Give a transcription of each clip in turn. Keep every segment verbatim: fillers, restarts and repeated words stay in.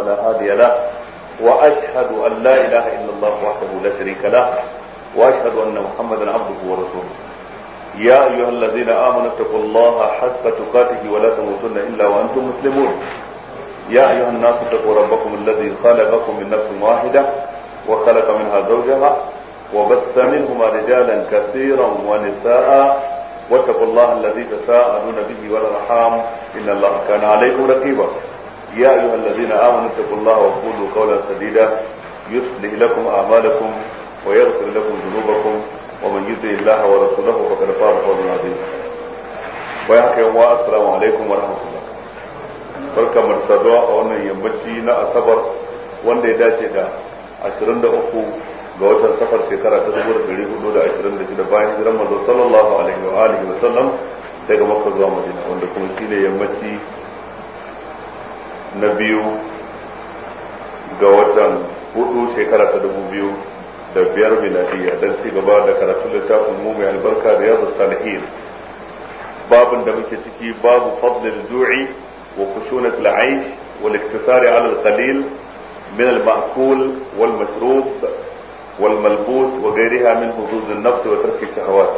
فلا هادي له وأشهد أن لا إله إلا الله وحده لا شريك له وأشهد أن محمدا عبده ورسوله يا أيها الذين آمنوا اتقوا الله حق تقاته ولا تموتن إلا وأنتم مسلمون يا أيها الناس اتقوا ربكم الذي خلقكم من نفس واحدة وخلق منها زوجها وبث منهما رجالا كثيرا ونساء واتقوا الله الذي تساءلون به والأرحام إن الله كان عليكم رقيبا يا أيها الذين آمنوا اتقوا الله وقولوا قولا سديدا يصلح لكم أعمالكم ويغفر لكم ذنوبكم ومن يطع الله ورسوله فقد فاز فوزا عظيما ويحكي السلام عليكم ورحمة الله barka mu saduwa a wannan yammaci na asabar wanda ya dace da ashirin da uku ga watan safar shekara ta dubu da dari hudu da ashirin da shida bayan hijiran manzo sallallahu alaihi wa alihi wa sallam daga Makka zuwa Madina wanda kuma shine yammaci na biyu ga watan hudu shekara ta dubu biyu da biyar miladiyya dan ci gaba da karatun littafin mu mai albarka Riyadus Salihin babin da muke ciki babu fadlil ju'i وخشونة العيش والاقتصار على القليل من المأكول والمشروب والملبوس وغيرها من حظوظ النفس وترك الشهوات.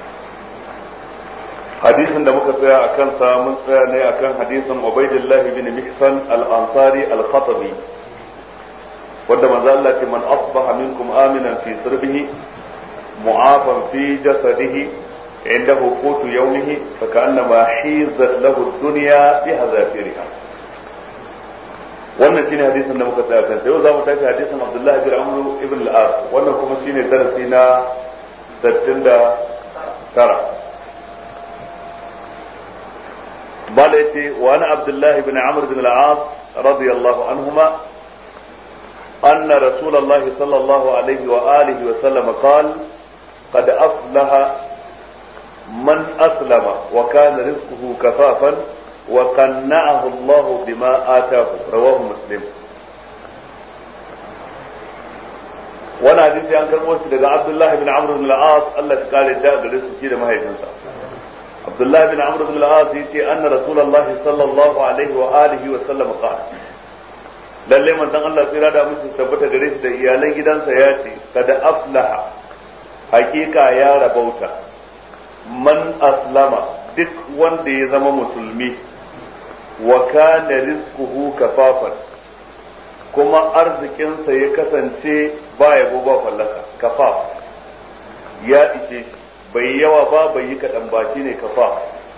حديث عندما كتب أكان سامن سأني أكان حديث عبيد الله بن محسن الأنصاري الخطبي وعندما ذلك من أصبح منكم آمنا في سربه معافا في جسده عنده قوت يومه فكأنما حيزت له الدنيا بحذافيرها. wannan shine hadisin da muka tsaya kan sai za mu tafi hadisin Abdullah bin Amr ibn al-As wannan kuma shine darasi na sittin da tara balaiti wa ana Abdullah ibn Amr ibn al-As radiyallahu anhuma anna Rasulullah sallallahu alayhi wa alihi wa sallam qala qad aflaha من أسلم وكان رزقه كفافا وقنعه الله بما آتاه رواه مسلم. وانا حديثي عن كلمة لدى عبد الله بن عمرو بن العاص الله قال الداء برزق كده ما هي تنسى. عبد الله بن عمرو بن العاص يتي أن رسول الله صلى الله عليه وآله وسلم قال lalle manzon Allah tsira da musu tabbata gare shi da iyalan gidansa ya ce kada aflaha hakika ya rabauta man aslama duk wanda ya zama musulmi wa kana rizquhu kafafan kuma arzikinsa ya kasance ba ya ba fallaka kafaf ya ishe bai yawa ba bai yi kadan ba shine kafaf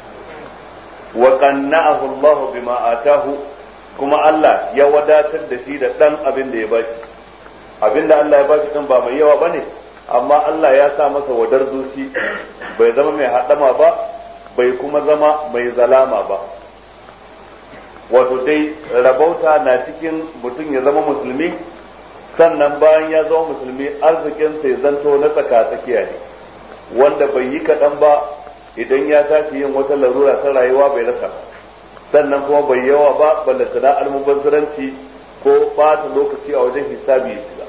wa qanna'ahu Allah bima atahu kuma Allah ya wadatar da shi da dan abin da ya bashi abinda Allah ya bashi kan ba mai yawa bane amma Allah ya sa masa wadar zuci bai zama mai haɗama ba bai kuma zama mai zalama ba wato dai rabauta na cikin mutum ya zama musulmi sannan bayan ya zama musulmi arzikinsa ya zanto na tsaka-tsakiya ne wanda bai yi kaɗan ba idan ya tashi yin wata larura ta rayuwa bai rasa sannan kuma bai yawa ba ballantana almubazzaranci ko ɓata lokaci a wajen hisabi ya shiga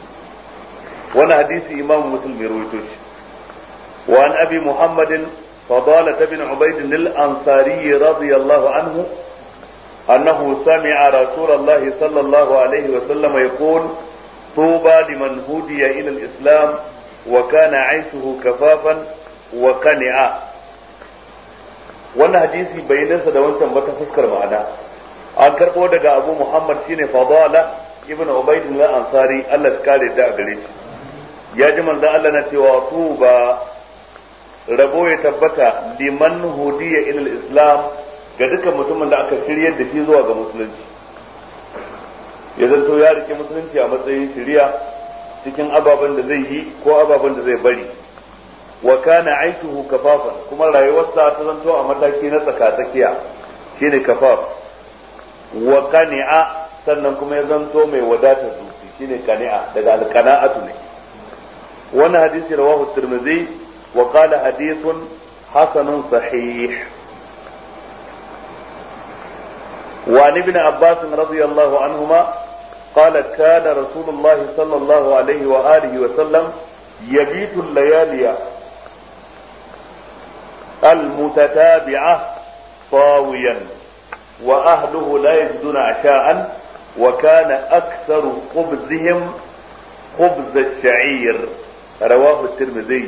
wani hadisi imam muslim ya rawaito shi wa an abi muhammadin fadalah bin ubayd al-ansari radiyallahu anhu annahu sami'a rasulullahi sallallahu alayhi wa sallam yaqul tuba liman hudiya ila al-islam wa kana 'ayshuhu kafafan wa qani'a wannan hadisi bayanansa da wancan bata fuskar ma'ana an karbo daga abu muhammad shine fadalah ibn ubayd al-ansari Allah ya kare da gare shi ya ji manzan Allah na cewa tuba rabo ya tabbata liman hudiya ilal islam ga dukkan mutumin da aka shiryar da shi zuwa ga musulunci ya zanto ya rike musulunci a matsayin shiriya cikin ababen da zai yi ko ababen da zai bari wa kana aishuhu kafafan kuma rayuwarsa ta zanto a mataki na tsaka-tsakiya shine kafaf wa qani'a sannan kuma ya zanto mai wadatar zuci shine qani'a daga alqana'atu ne وانا حديث رواه الترمذي وقال حديث حسن صحيح. وعن ابن عباس رضي الله عنهما قال كان رسول الله صلى الله عليه وآله وسلم يبيت الليالي المتتابعة طاويا وأهله لا يجدون عشاء wa kana aktharu khubzihim khubz ash-sha'ir rawahu at-tirmidhi.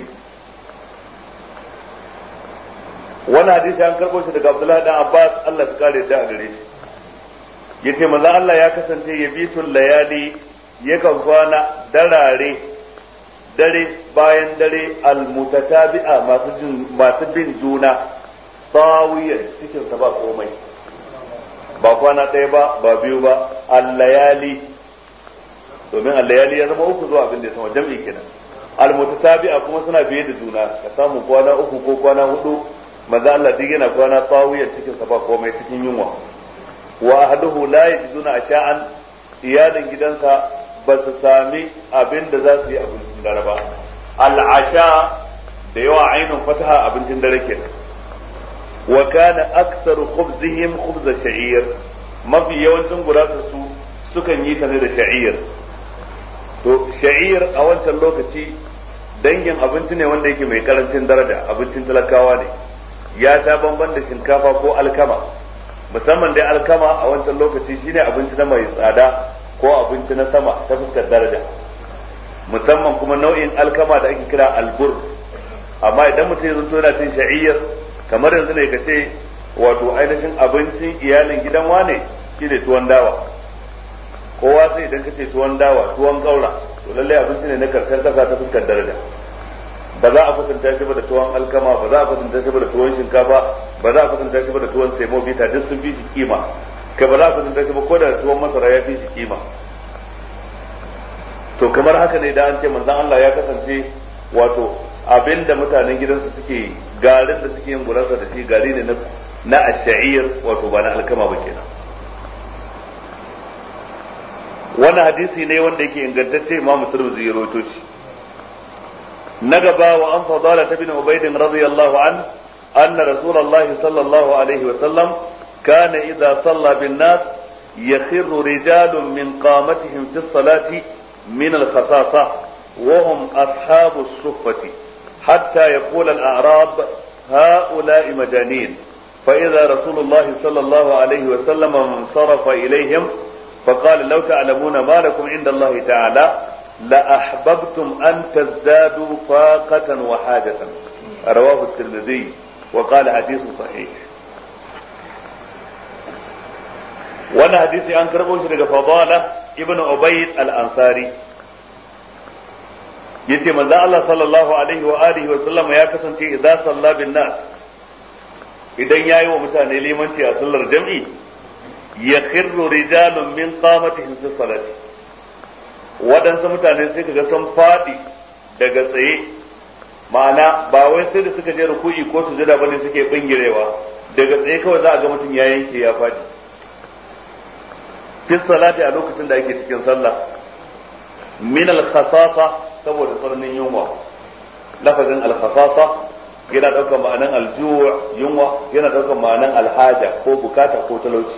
wannan hadisi an karbo shi daga Abdullahi dan Abbas Allah ya kare da gare shi yace manzo Allah ya kasance yabitul layali yakan kwana darare dare bayan dare almutatabi'a masu jin masu bin juna sawiyan cikin sa ba komai ba kwana ɗaya ba ba biyu ba al-layali domin al-layali ya zama uku zuwa abin da ya sama jam'i kenan almutatabi'a kuma suna biye da juna ka samu kwana uku ko kwana hudu manzo Allah duk yana kwana sawiyan cikin sa ba komai cikin yunwa wa ahluhu la yajiduna asha'an iyalin gidansa ba su sami abin da za su yi abincin dare ba al'asha da yawa ainihin fataha abincin dare kenan wa kana aktsaru khubzihim khubz sha'ir mafi yawancin gurasa su sukan yi ta ne da sha'ir to sha'ir a wancan lokaci dangin abinci ne wanda yake mai karancin daraja abincin talakawa ne ya ta bamban da shinkafa ko alkama musamman dai alkama a wancan lokaci shine abinci na mai tsada ko abinci na sama ta fuskar daraja musamman kuma nau'in alkama da ake kira albur amma idan mutum ya zanto yana cin sha'ir kamar yanzu ne ka ce wato ainihin abincin iyalin gidan wane shine tuwon dawa kowa sai idan ka ce tuwon dawa tuwon gaura to lallai abinci ne na karshen kasa ta fuskar daraja ba za a kwatanta shi ba da tuwon alkama ba za a kwatanta shi ba da tuwon shinkafa ba za a kwatanta shi ba da tuwon semobita duk sun fi shi kima kai ba za a kwatanta shi ba ko da tuwon masara ya fi shi kima to kamar haka ne da an ce manzon Allah ya kasance wato abinda mutanen gidansu suke garin da suke yin gurasa da shi gari ne na na ash-sha'ir wato ba na alkama ba kenan wannan hadisi ne wanda yake ingantacce Imam Tirmidhi ya rawaito shi na gaba wa an fadala ibn Ubayd radiyallahu an anna Rasulullahi sallallahu alaihi wa sallam kana idza salla bin nas yakhirru rijalun min qamatihim fi as-salati من الخصاصة وهم أصحاب الصفة حتى يقول الأعراب هؤلاء مجانين فإذا رسول الله صلى الله عليه وسلم انصرف إليهم فقال لو تعلمون ما لكم عند الله تعالى لأحببتم أن تزدادوا فاقة وحاجة رواه الترمذي وقال حديث صحيح وانا حديثي أنكر بوشرك فضالة ibn Ubayd al-Ansari yace manzo Allah sallallahu alaihi wa alihi wa sallam ya kasance idza salla bin nas idan yayi wa mutane limanci a sallar jam'i yakhirru rijalun min qamatihim fi salati wadansu mutane sai kaga sun fadi daga tsaye ma'ana ba wai sai da suka je ruku'i ko sujada bane suke bingirewa daga tsaye kawai za a ga mutum ya yanke ya fadi fi salati a lokacin da ake cikin sallah min al-khasasa saboda tsananin yunwa lafazin al-khasasa yana daukar ma'anan al-ju' yunwa yana daukar ma'anan al-haja ko bukata ko talauci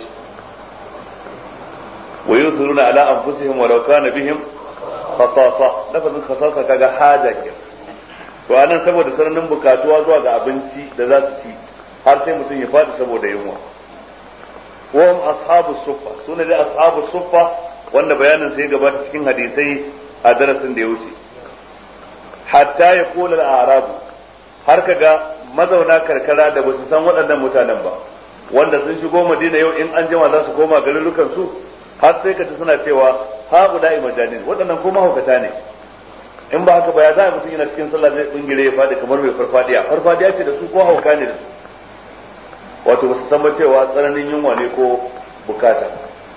wa yusiruna ala anfusihim walau kana bihim khasasa lafazin khasasa kaga haja ke to anan saboda tsananin bukatuwa zuwa ga abinci da za su ci har sai mutum ya fadi saboda yunwa وهم أصحاب الصفة سنة دي أصحاب الصفة وأن بيانا سيقبات cikin hadisai a darasin da ya wuce hatta ya kula al-arabu har kaga mazauna karkara da basu san waɗannan mutanen ba wanda sun shigo Madina yau in an jima za su koma garurukan su har sai kaji suna cewa haula majanin waɗannan kuma haukata ne in ba haka ba ya za mutum yana cikin sallah zai bingire ya fadi kamar mai farfadiya farfadiya ce da su ko hauka ne da su wato basu san ba cewa tsananin yunwa ne ko bukata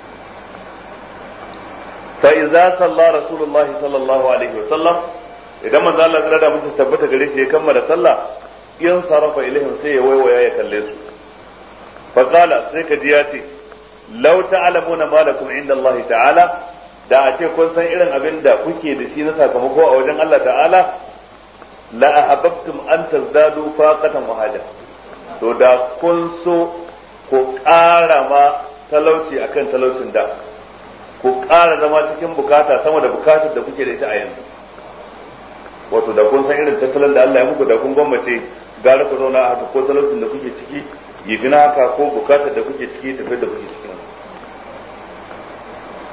fa idza salla rasulullah sallallahu alaihi wa sallam idan manzo Allah ya da musu tabbata gare shi ya kammala sallah in sarafa ilaihim sai ya waiwaya ya kalle su fa qala sai ka ji ya ce law ta'lamuna ma lakum inda Allah ta'ala da a ce kun san irin abin da kuke da shi na sakamako a wajen Allah ta'ala la ahabbtum an tazdadu faqatan wa haja to da kun so ku ƙara ma talauci akan talaucin da ku ƙara zama cikin bukata sama da bukatar da kuke da ita a yanzu wato da kun san irin tattalin da Allah ya muku da kun gwammace gara ku zauna haka ko talaucin da kuke ciki yi gina haka ko bukatar da kuke ciki tafi da kuke ciki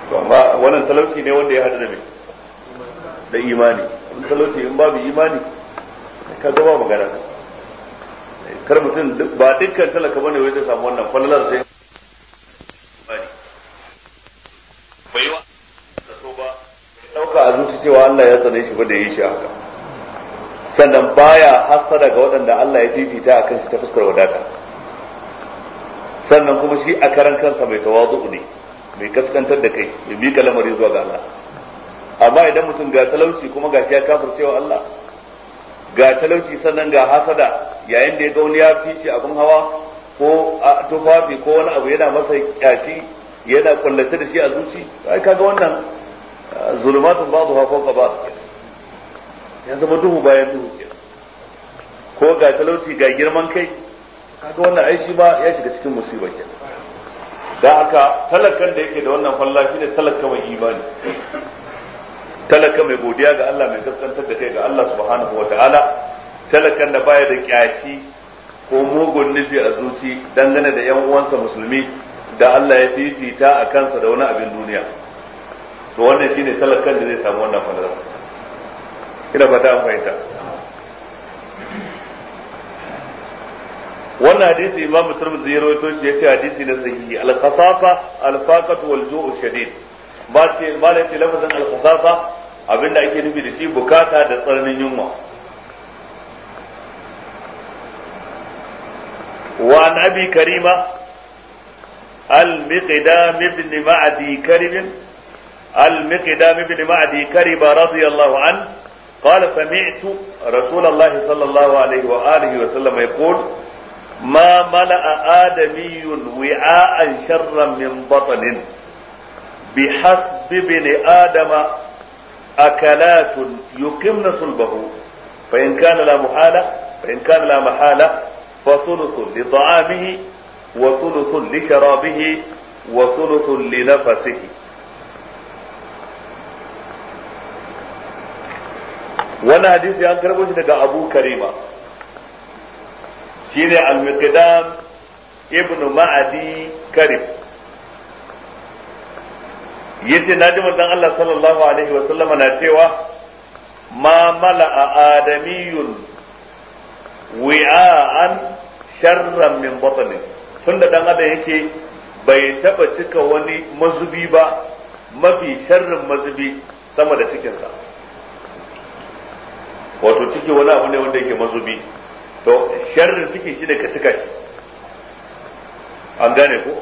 amma wannan talauci ne wanda ya hada da mai da imani. Talauci in babu imani ka ga ba magana. Kar mutum ba dukkan talaka bane wai zai samu wannan falalar sai bai wa da so ba dauka a zuci cewa Allah ya tsare shi ba da yi shi haka. Sannan baya hasada ga waɗanda Allah ya fifita akan shi ta fuskar wadata. Sannan kuma shi a karan kansa mai tawazu ne, mai kaskantar da kai, mai miƙa lamari zuwa ga Allah. Amma idan mutum ga talauci kuma ga shi ya kafircewa Allah, ga talauci sannan ga hasada yayin da ya ga wani ya fi shi abin hawa ko a tufafi ko wani abu yana masa kyashi yana kullace da shi a zuci, ai kaga wannan zulumatun ba'dha fawqa ba'd, ya zama duhu bayan duhu kenan. Ko ga talauci ga girman kai, kaga wannan ai shi ba ya shiga cikin musiba kenan. Da haka talakan da yake da wannan falla shine talaka mai imani, talaka mai godiya ga Allah, mai kaskantar da kai ga Allah subhanahu wa ta'ala, talakan da baya da kyashi ko mugun nufi a zuci dangane da yan uwansa musulmi da Allah ya fifita a kansa da wani abin duniya. To wannan shine talakan da zai samu wannan falala. Ina fata an fahimta. Wannan hadisi Imam Tirmidhi ya rawaito shi, yace hadisi na sahihi. Al-khasafa al-faqatu wal ju'u shadid. Ba ce ba da lafazin al-khasafa abinda ake nufi da shi bukata da tsananin yunwa. Wa an Abi Karima al-Miqdam ibn Ma'di Karim al-Miqdam ibn Ma'di Karib radiyallahu anhu قال سمعت رسول الله صلى الله عليه وآله وسلم يقول ما ملأ آدمي وعاء شرا من بطن بحسب ابن آدم أكلات يقمن صلبه فإن كان لا محالة فإن كان لا محالة فثلث لطعامه وثلث لشرابه وثلث لنفسه. wannan hadisi an karbo shi daga Abu Karima shine al-Miqdam ibn Ma'di Karib yace naji manzon Allah sallallahu alaihi wa sallama na cewa ma mala'a adamiyun wi'an sharran min batni, tunda dan adam yake bai taba cika wani mazubi ba mafi sharrin mazubi sama da cikinsa. Wato ciki wani abu ne wanda yake mazubi, to sharrin ciki shi ne ka cika shi, an gane ko?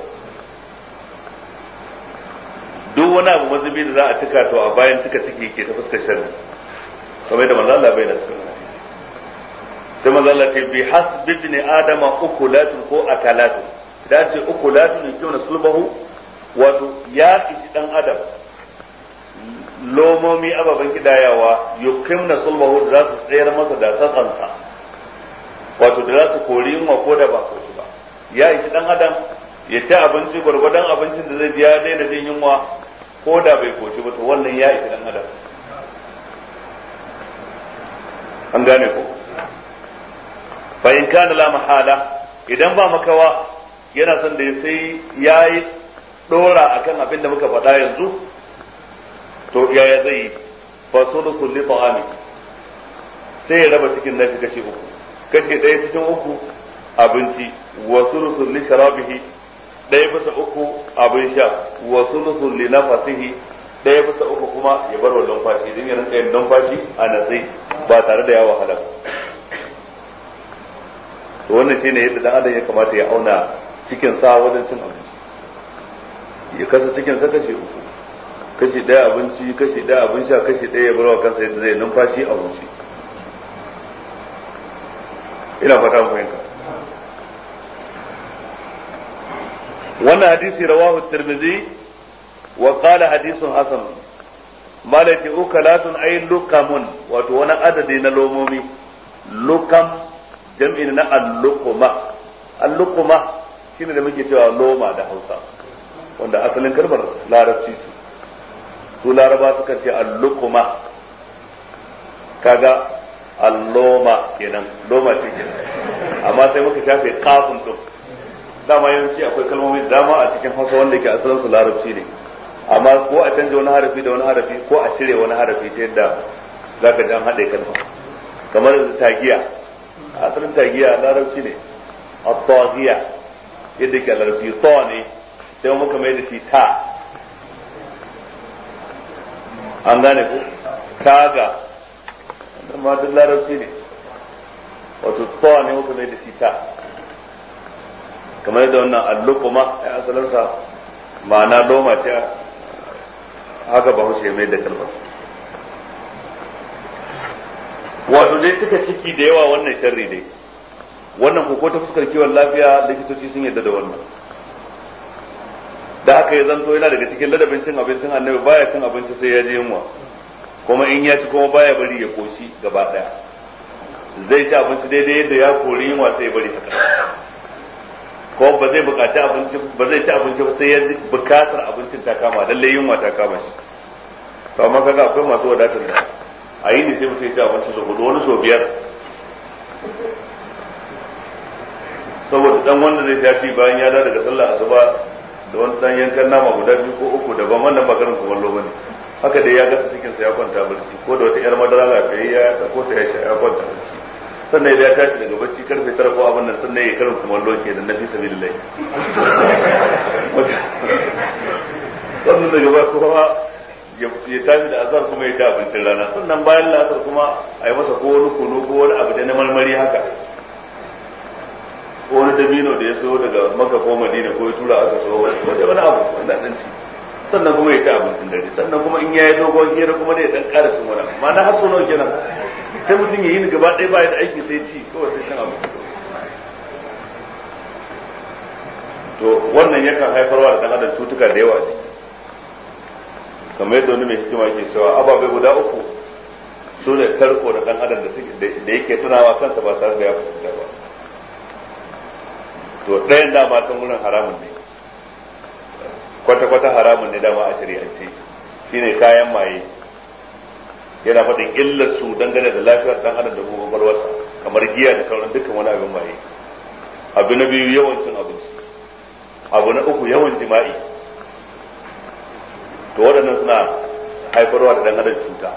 Duk wani abu mazubi da za a cika to a bayan cika ciki ke ta fuskar sharri, kamar yadda manzo Allah bai da cikin sai manzo Allah ce bi hasbi ibn adama ukulatun ko akalatun, da ce ukulatun ne kiyon sulbahu, wato ya ishi dan adam lomomi ababen kidayawa yukimna sulbahu da za su tsayar masa da tsatsansa, wato da za su kori yunwa ko da ba koshi ba. Ya ishi dan adam ya ci abinci gwargwadon abincin da zai ji ya daina jin yunwa ko da bai koshi ba, to wannan ya ishi dan adam. An gane ko? Fa in kana la mahala, idan ba makawa yana son da sai yayi dora akan abin da muka faɗa yanzu, to yaya zai yi? Fa sulusul li ta'ami, sai ya raba cikin nashi kashi uku, kashi ɗaya cikin uku abinci, wa sulusul li sharabihi, ɗaya bisa uku abin sha, wa sulusul li nafasihi, ɗaya bisa uku kuma ya bar wa numfashi, din ya rinka yin numfashi a natsi ba tare da ya wahala ba. To wannan shine yadda dan adam ya kamata ya auna cikin sa wajen cin abinci, ya kasa cikin sa kashi uku, kashi ɗaya abinci, kashi ɗaya abin sha, kashi ɗaya ya bar wa kansa yadda zai numfashi a wuce. Ina fata mun fahimta. wannan hadisi rawahu tirmidhi wa qala hadithun hasan, malaki ukalatun ay lukamun, wato wani adadi na lomomi. Lukam jam'in na al-luqma, al-luqma shine da muke cewa loma da Hausa, wanda asalin kalmar larabci ce, su laraba suka ce al-luqma, kaga al-loma kenan, loma ce kenan, amma sai muka shafe kafin din. Dama yawanci akwai kalmomi da dama a cikin Hausa wanda ke asalin su larabci ne, amma ko a canja wani harafi da wani harafi ko a cire wani harafi ta yadda za ka jan haɗe kalma kamar tagiya asalin tagiya larabci ne a tagiya yadda ke larabci to ne sai muka mai da shi ta an gane ko taga amma duk larabci ne wato to ne muka mai da shi ta kamar yadda wannan allukuma ya asalinsa ma'ana loma ce haka ba haushe mai da kalmar wato dai suka ciki da yawa wannan sharri dai wannan ko ta fuskar kiwon lafiya likitoci sun yadda da wannan da haka ya zanto yana daga cikin ladabin cin abincin annabi baya cin abinci sai ya je yunwa kuma in ya ci kuma baya bari ya koshi gaba daya zai ci abinci daidai yadda ya kori yunwa sai ya bari haka ko ba zai bukaci abinci ba zai ci abinci ba sai ya bukatar abincin ta kama lalle yunwa ta kama shi to amma kaga akwai masu wadatar da a yi ne sai mutum ya ci abinci sau hudu wani sau biyar saboda dan wanda zai shafi bayan ya dawo daga sallah asuba da wani dan yankan nama guda biyu ko uku daban wannan ba karin kumallo bane haka dai ya gasa cikin sa ya kwanta barci ko da wata yar madara lafiyayya ya ko ta ya sha ya kwanta barci sannan ya tashi daga bacci karfe tara ko abin nan sannan ya karin kumallo ke da nafi sabilillah sannan daga ba kuma ya tashi da azar kuma ya ci abincin rana sannan bayan la'asar kuma a yi masa ko wani kunu ko wani abu da na marmari haka ko wani dabino da ya so daga maka ko madina ko ya tura aka so wani wani abu wanda dan ci sannan kuma ya ci abincin dare sannan kuma in yayi dogon hira kuma da ya dan ƙara cin wani amma na har so nawa kenan sai mutum ya yi ni gaba ɗaya baya da aiki sai ci kawai sai cin abinci to wannan yakan haifarwa da dan adam cutuka da yawa ne kamar yadda wani mai hikima ke cewa ababai guda uku su ne tarko da dan adam da yake tunawa kansa ba tare da ya fahimta ba to ɗayan dama can wurin haramun ne kwata-kwata haramun ne dama a shari'ance shine kayan maye yana faɗin illar su dangane da lafiyar dan adam da kuma kwakwalwarsa kamar giya da sauran dukkan wani abin maye abu na biyu yawan cin abinci abu na uku yawan jima'i to waɗannan suna haifarwa da dan adam cuta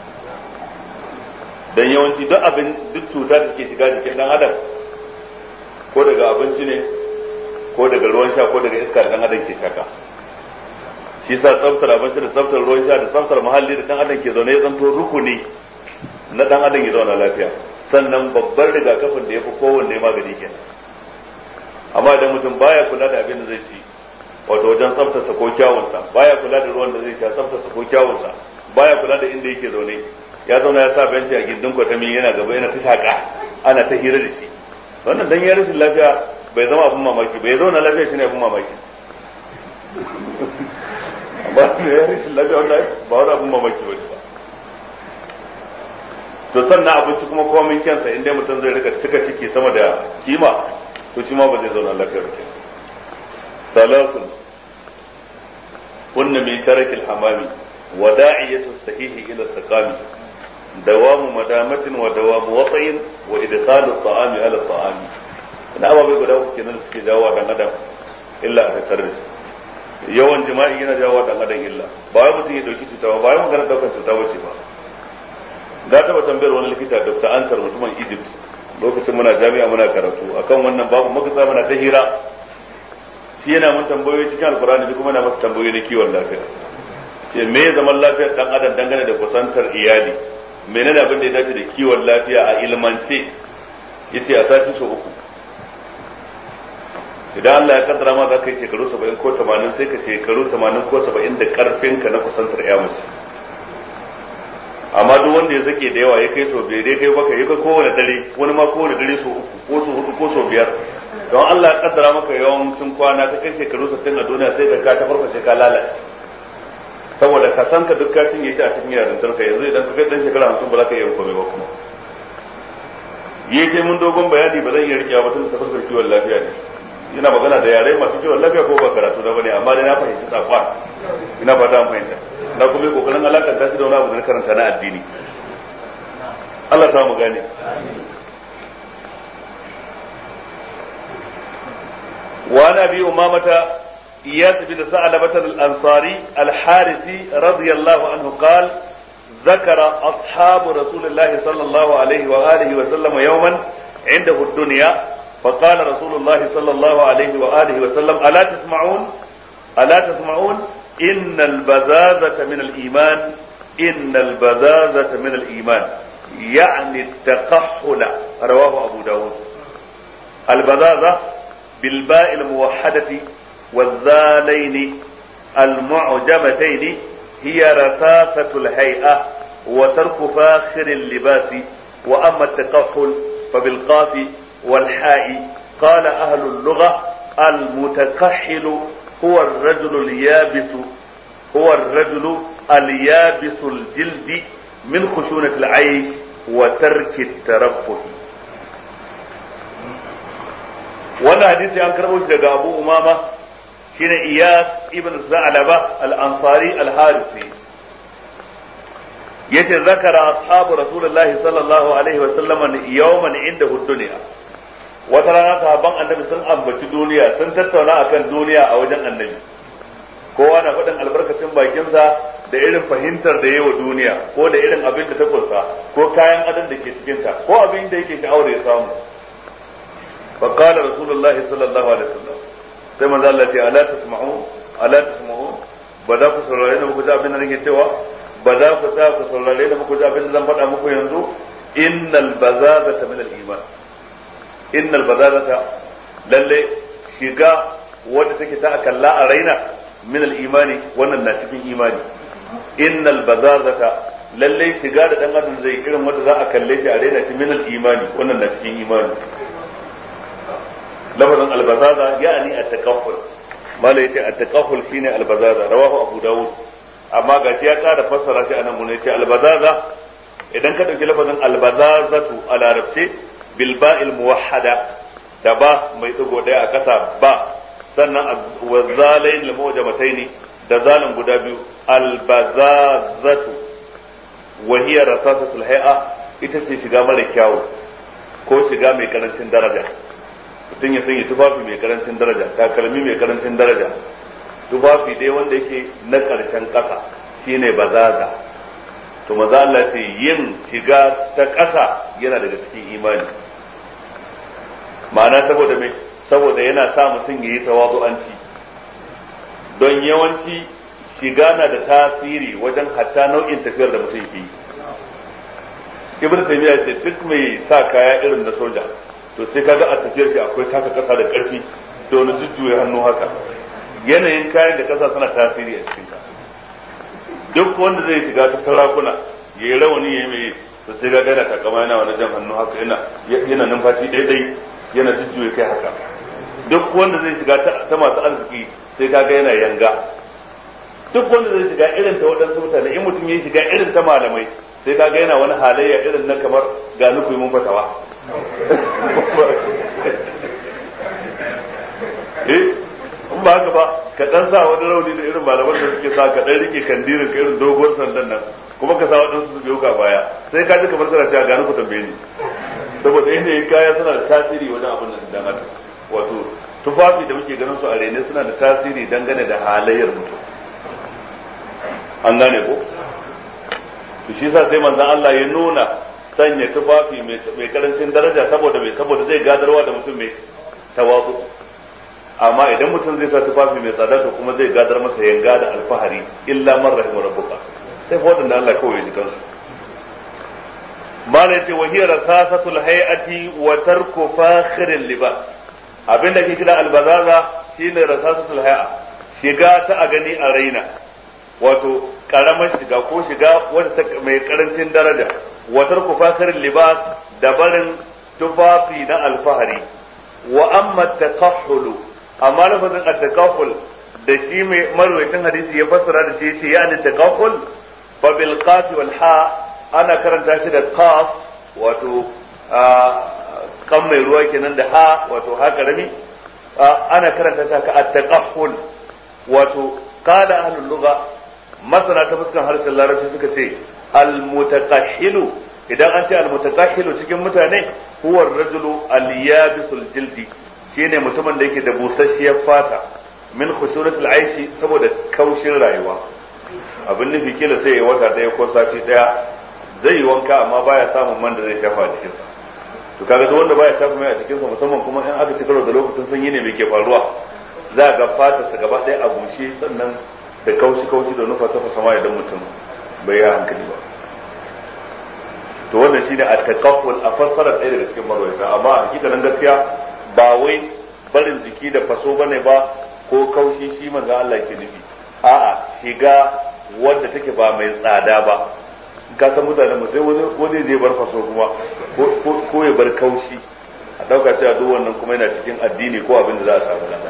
dan yawanci duk abin duk cuta da ke shiga jikin dan adam ko daga abinci ne ko daga ruwan sha ko daga iska da dan adam ke shaka shi sa tsaftar abinci da tsaftar ruwan sha da tsaftar muhalli da dan adam ke zaune ya zanto rukuni na dan adam ya zauna lafiya sannan babbar rigakafin da ya fi kowanne magani kenan amma idan mutum baya kula da abin da zai ci wato wajen tsaftarsa ko kyawunsa baya kula da ruwan da zai sha tsaftarsa ko kyawunsa baya kula da inda yake zaune ya zauna ya sa benci a gindin kwatami yana gaba yana ta shaka ana ta hira da shi wannan dan ya rashin lafiya bai zama abin mamaki bai zauna lafiya shine abin mamaki amma ya rashin lafiya wanda ba wani abin mamaki ba ba to sannan abinci kuma komin kyansa inda mutum zai rika cika ciki sama da kima to shi ma ba zai zauna lafiya ba kenan ثلاث كن من ترك الحمام وداعية الصحيح إلى السقام دوام مدامة ودوام وطئ وإدخال الطعام على الطعام ina ba bai guda uku kenan suke jawo dan adam illa a tattare yawan jima'i yana jawo dan adam illa ba wai mutum ya dauki cuta ba ba wai magana daukar cuta wace ba da ta tambayar wani likita Doctor Ansar mutumin Egypt lokacin muna jami'a muna karatu akan wannan babu muka sa muna ta hira shi yana mun tambayoyi cikin alkurani duk kuma na masa tambayoyi na kiwon lafiya ce me zaman lafiyar dan adam dangane da kusantar iyali menene abin da ya dace da kiwon lafiya a ilmance yace a sati so uku idan Allah ya kaddara ma za ka yi shekaru saba'in ko tamanin sai ka shekaru tamanin ko saba'in da karfin ka na kusantar iya mace amma duk wanda ya zake da yawa ya kai so biyar ya kai baka ya kai kowane dare wani ma kowane dare so uku ko so hudu ko so biyar don Allah ya kaddara maka yawancin kwana ta kai shekaru sittin a duniya sai ka ta farko sai ka lalace saboda ka san ka duk kacin yayi a cikin yaran tarka yanzu idan ka kai dan shekara hamsin ba za ka iya komai ba kuma yi kai mun dogon bayani ba zan iya rikewa ba tun tafsir kiwon lafiya ne ina magana da yare masu kiwon lafiya ko ba karatu da bane amma dai na fahimci tsakwa ina fata an fahimta na kuma kokarin alakanta shi da wani abu da karanta na addini Allah ta mu gane وعن ابي امامه إياس بن ثعلبة الأنصاري الحارثي رضي الله عنه قال ذكر أصحاب رسول الله صلى الله عليه وآله وسلم يوما عنده الدنيا فقال رسول الله صلى الله عليه وآله وسلم ألا تسمعون ألا تسمعون إن البذاذة من الإيمان إن البذاذة من الإيمان يعني التقحل رواه أبو داود. البذاذة بالباء الموحدة والذالين المعجمتين هي رثاثة الهيئة وترك فاخر اللباس، وأما التقحل فبالقاف والحاء. قال أهل اللغة المتكحل هو الرجل اليابس هو الرجل اليابس الجلد من خشونة العيش وترك الترفه. وانا حديثي عن كربوش لقى أبو أمامة شين إياس ابن ثعلبة الأنصاري الحارثي يتي ذكر أصحاب رسول الله صلى الله عليه وسلم يوما عنده الدنيا. وترانا صحابان النبي sun ambaci duniya sun tattauna akan duniya a wajen annabi, kowa na faɗin albarkacin bakinsa da irin fahimtar da yawa duniya ko da irin abin da ta kunsa ko kayan adon da ke cikinta ko abin da yake sha'awar ya samu. fa qala rasulullahi sallallahu alaihi wasallam sai manzo Allah ya ala tasma'u ala tasma'u ba za ku saurare da muku ji abin da nake cewa ba za ku ta ku saurare da muku ji abin da zan faɗa muku yanzu. innal bazazata min al-iman innal bazazata lalle shiga wadda take ta akalla a raina min al-imani wannan na cikin imani. innal bazazata lalle shiga da dan adam zai irin wanda za a kalle shi a raina shi min al-imani wannan na cikin imani. lafazan al-bazaza yani at-taqafful mala yace at-taqafful shine al-bazaza rawahu abu daud, amma gashi ya kara fassara shi anan mun yace al-bazaza idan ka dauki lafazan al-bazazatu a larabce bil ba'il muwahhada da ba mai digo daya a kasa ba, sannan wa zalain lil mujamataini da zalin guda biyu. al-bazazatu wa hiya rasasatul hay'a ita ce shiga mara kyawu ko shiga mai karancin daraja. mutum ya sanya tufafi mai karancin daraja, takalmi mai karancin daraja, tufafi dai wanda yake na karshen kasa shine bazaza. to maza Allah ce yin shiga ta kasa yana daga cikin imani. ma'ana saboda me saboda yana sa mutum yayi tawazu'anci, don yawanci shiga na da tasiri wajen hatta nau'in tafiyar da mutum ke yi. ibn taymiya ce duk mai sa kaya irin na soja to sai kaga a tafiyar shi akwai taka kasa da karfi da wani jujjuya hannu haka. yanayin kayan da kasa suna tasiri a cikin ka. duk wanda zai shiga ta sarakuna yayi rawani yayi mai to sai ga yana takama yana wani jan hannu haka yana yana numfashi daidai yana jujjuya kai haka. duk wanda zai shiga ta masu arziki sai kaga yana yanga. duk wanda zai shiga irin ta waɗansu mutane in mutum ya shiga irin ta malamai sai kaga yana wani halayya irin na kamar ga nuku mun fatawa. eh in ba haka ba ka dan sa wani rauni da irin malaman da suke sa ka dan rike kandirin ka irin dogon sandan nan kuma ka sa waɗansu su biyo ka baya sai ka ji kamar kana cewa ga nuku tambaye ni, saboda inda yin kaya suna da tasiri wajen abin da dan adam. wato tufafi da muke ganin su a rene suna da tasiri dangane da halayyar mutum. an gane ko to shi yasa sai manzon Allah ya nuna sanya tufafi mai karancin daraja saboda mai saboda zai gadarwa da mutum mai tawazu. amma idan mutum zai sa tufafi mai tsada to kuma zai gadar masa yanga da alfahari illa man rahima rabbuka, sai fa wadanda Allah kawai ya ji kansu. mala yace wa hiya rasasatul hay'ati wa tarku fakhiril libas. abinda ke kira albazaza shine rasasatul hay'a, shiga ta a gani a raina, wato karamar shiga ko shiga wanda mai karancin daraja. wa tarku fakhiril libas da barin tufafi na alfahari. wa amma takahhulu, amma lafazin at-takahhul da shi mai marwayin hadisi ya fassara da shi yace yani takahhul fa bil qaf wal ha, ana karanta shi da qaf wato kan mai ruwa kenan da ha wato ha karami, ana karanta ta ka at-takahhul. wato qala ahlul lugha, masana ta fuskan harshen larabci suka ce al-mutakahhilu, idan an ce al-mutakahhilu cikin mutane huwa ar-rajulu al-yabisul jildi, shine mutumin da yake da busasshiyar fata min khusuratul aishi saboda kaushin rayuwa. Abin nufi kila sai ya wata daya ko sati daya zai yi wanka amma baya samun man da zai shafa a jikinsa. To kaga duk wanda baya shafa mai a jikinsa musamman kuma in aka ci karo da lokacin sanyi ne mai ke faruwa za ga fatarsa gaba ɗaya a bushe sannan da kaushi kaushi da nufa tafa sama idan mutum bai yi hankali ba. To wannan shine a taqafful a fassara ɗaya daga cikin marwayata amma a hakikanin gaskiya ba wai barin jiki da faso bane ba ko kaushi shi manzo Allah ke nufi a'a shiga wanda take ba mai tsada ba. Ka san mutanen mu sai wani wani zai bar faso kuma ko ya bar kaushi a dauka cewa duk wannan kuma yana cikin addini ko abin da za a samu lada.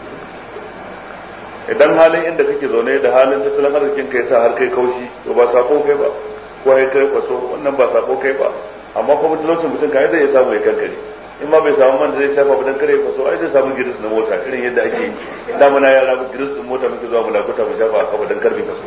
Idan halin inda kake zaune da halin tattalin arzikin kai sa har kai kaushi to ba sako kai ba ko kai kai faso wannan ba sako kai ba amma kuma talaucin mutum kai zai samu ya kankare in ma bai samu man da zai shafa ba dan kare faso ai zai samu giris na mota irin yadda ake yi da muna yara mu giris din mota muke zuwa mu lakuta mu shafa a kafa dan karbe faso.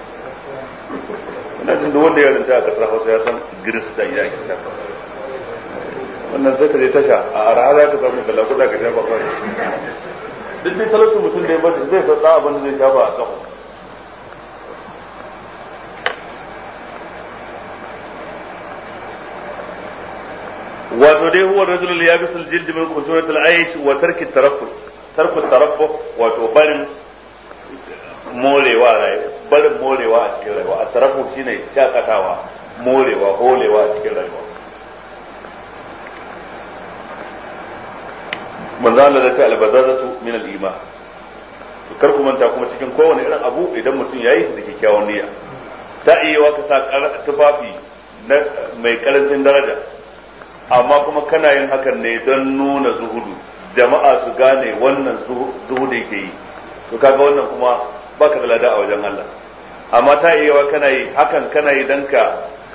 Ina jin da wanda ya rinta a kasar Hausa ya san giris da iya ake shafa wannan sai ka je tasha a araha za ka samu da lakuta ka shafa kawai duk dai talaucin mutum da ya bata zai san da abin da zai shafa a kafa. wato dai huwa rajulul yabis al-jild min khusurat al-aish wa tarki at-taraffus tarku at-taraffus wato barin morewa rayuwa barin morewa a cikin rayuwa at-taraffus shine shakatawa morewa holewa a cikin rayuwa. manzo Allah da ta al-bazazatu min al-iman kar ku manta kuma cikin kowane irin abu idan mutum yayi da kyakkyawan niyya ta iya wa ka sa tufafi na mai karancin daraja amma kuma kana yin hakan ne don nuna zuhudu jama'a su gane wannan zuhudu yake yi to kaga wannan kuma baka da lada a wajen Allah. Amma ta iya wa kana yi hakan kana yi dan ka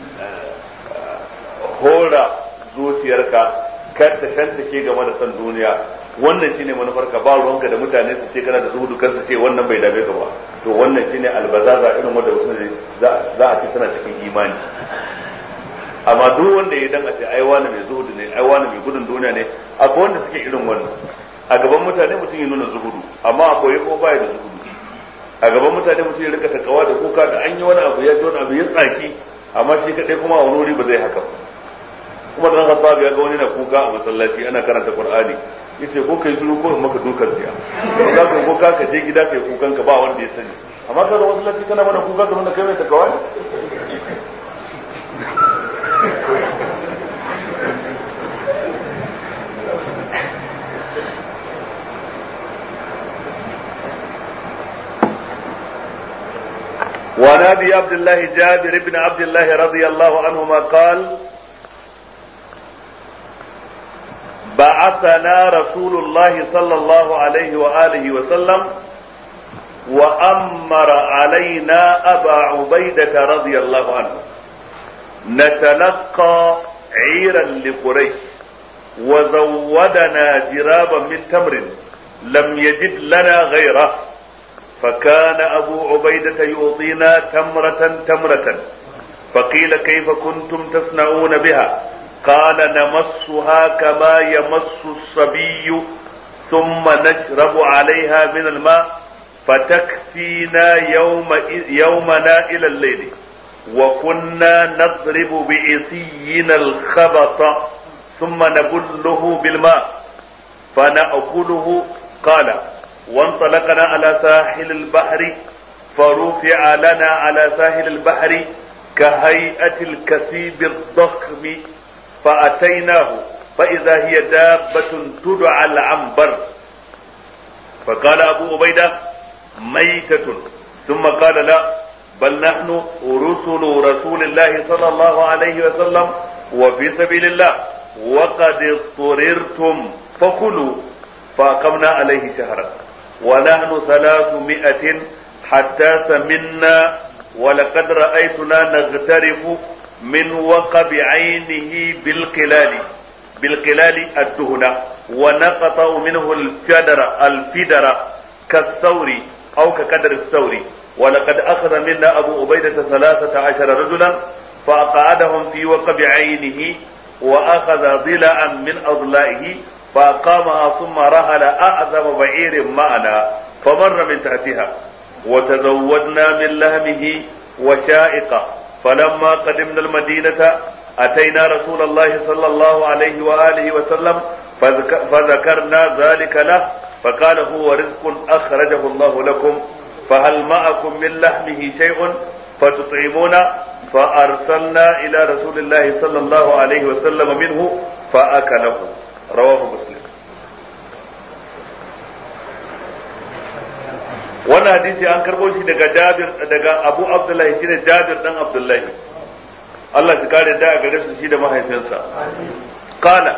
hora zuciyarka kar ta shantake game da san duniya wannan shine manufarka ba ruwanka da mutane su ce kana da zuhudu kar su ce wannan bai dame ka ba to wannan shine albazaza irin wanda mutum za a ce tana cikin imani. Amma duk wanda ya dan a ce ai wani mai zuhudu ne ai wani mai gudun duniya ne akwai wanda suke irin wannan a gaban mutane mutum ya nuna zuhudu amma a koyi ko baya da zuhudu a gaban mutane mutum ya rika takawa da kuka da an yi wani abu ya ji wani abu ya tsaki amma shi kadai kuma a wani wuri ba zai haka ba. kuma da Khattab ya ga wani na kuka a masallaci ana karanta Qur'ani yace ko kai shiru ko in maka dukan tsiya za ka kuka ka je gida kai kukan ka ba wanda ya sani amma ka zo masallaci kana mana kuka ka nuna kai mai takawa ne. وعن ابي عبد الله جابر بن عبد الله رضي الله عنهما قال بعثنا رسول الله صلى الله عليه وآله وسلم وأمر علينا أبا عبيدة رضي الله عنه نتلقى عيرا لقريش وزودنا جرابا من تمر لم يجد لنا غيره فكان أبو عبيدة يعطينا تمرة تمرة فقيل كيف كنتم تصنعون بها قال نمسها كما يمس الصبي ثم نشرب عليها من الماء فتكفينا يوم يومنا إلى الليل وكنا نضرب بعصينا الخبط ثم نبله بالماء فنأكله قال وانطلقنا على ساحل البحر فرفع لنا على ساحل البحر كهيئة الكثيب الضخم فأتيناه فإذا هي دابة تدعى العنبر فقال أبو عبيدة ميتة ثم قال لا بل نحن رسل رسول الله صلى الله عليه وسلم وفي سبيل الله وقد اضطررتم فكلوا فأقمنا عليه شهرا ونحن ثلاثمائة حتى سمنا ولقد رأيتنا نغترف من وقب عينه بالقلال بالقلال الدهن ونقطع منه الفدر الفدر كالثور أو كقدر الثور ولقد أخذ منا أبو عبيدة ثلاثة عشر رجلا فأقعدهم في وقب عينه وأخذ ضلعا من أضلائه فأقامها ثم رهل أعظم بعير معنا فمر من تحتها وتزودنا من لهمه وشائقة فلما قدمنا المدينة أتينا رسول الله صلى الله عليه وآله وسلم فذكرنا ذلك له فقال هو رزق أخرجه الله لكم فهل معكم من لحمه شيء فتطعمون فأرسلنا إلى رسول الله صلى الله عليه وسلم منه فأكله رواه مسلم. wannan hadisi an karbo shi daga Jabir daga Abu Abdullahi shine Jabir dan Abdullahi Allah ya kare da gare su shi da mahaifinsa qala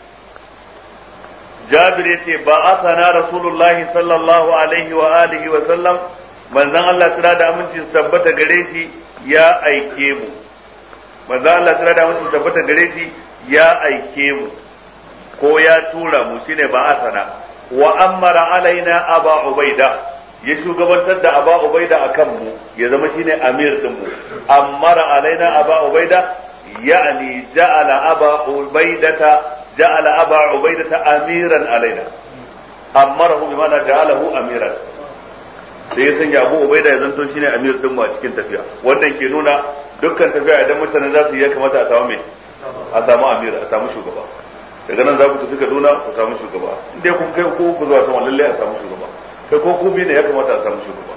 Jabir yace ba'athana Rasulullahi sallallahu alaihi wa alihi wa sallam manzon Allah tsira da aminci tabbata gare shi ya aike mu manzon Allah tsira da aminci tabbata gare shi ya aike mu ko ya tura mu shine ba'athana wa amara alaina Aba Ubaida ya shugabantar da Aba Ubaida akan mu ya zama shine amir din mu amara alaina Aba Ubaida yani ja'ala Aba Ubaidata ja'ala Aba Ubaidata amiran alaina amarahu bi ma'ana ja'alahu amiran sai ya sanya Abu Ubaida ya zanto shine amir din mu a cikin tafiya wannan ke nuna dukkan tafiya idan mutane za su yi ya kamata a samu me a samu amir a samu shugaba daga nan za ku tafi Kaduna ku samu shugaba inda kun kai ku ku zuwa sama lalle a samu shugaba kai ko ku bi ne ya kamata a samu shugaba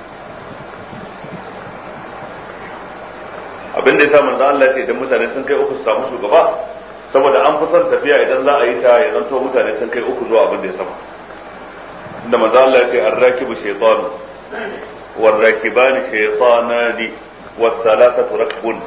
abin da ya sa manzo Allah ce idan mutane sun kai uku su samu shugaba saboda an fi son tafiya idan za a yi ta ya zanto mutane sun kai uku zuwa abin da ya sama inda manzo Allah ya ce ar-rakibu shaytan war-rakibani shaytanani was-salasatu rakbun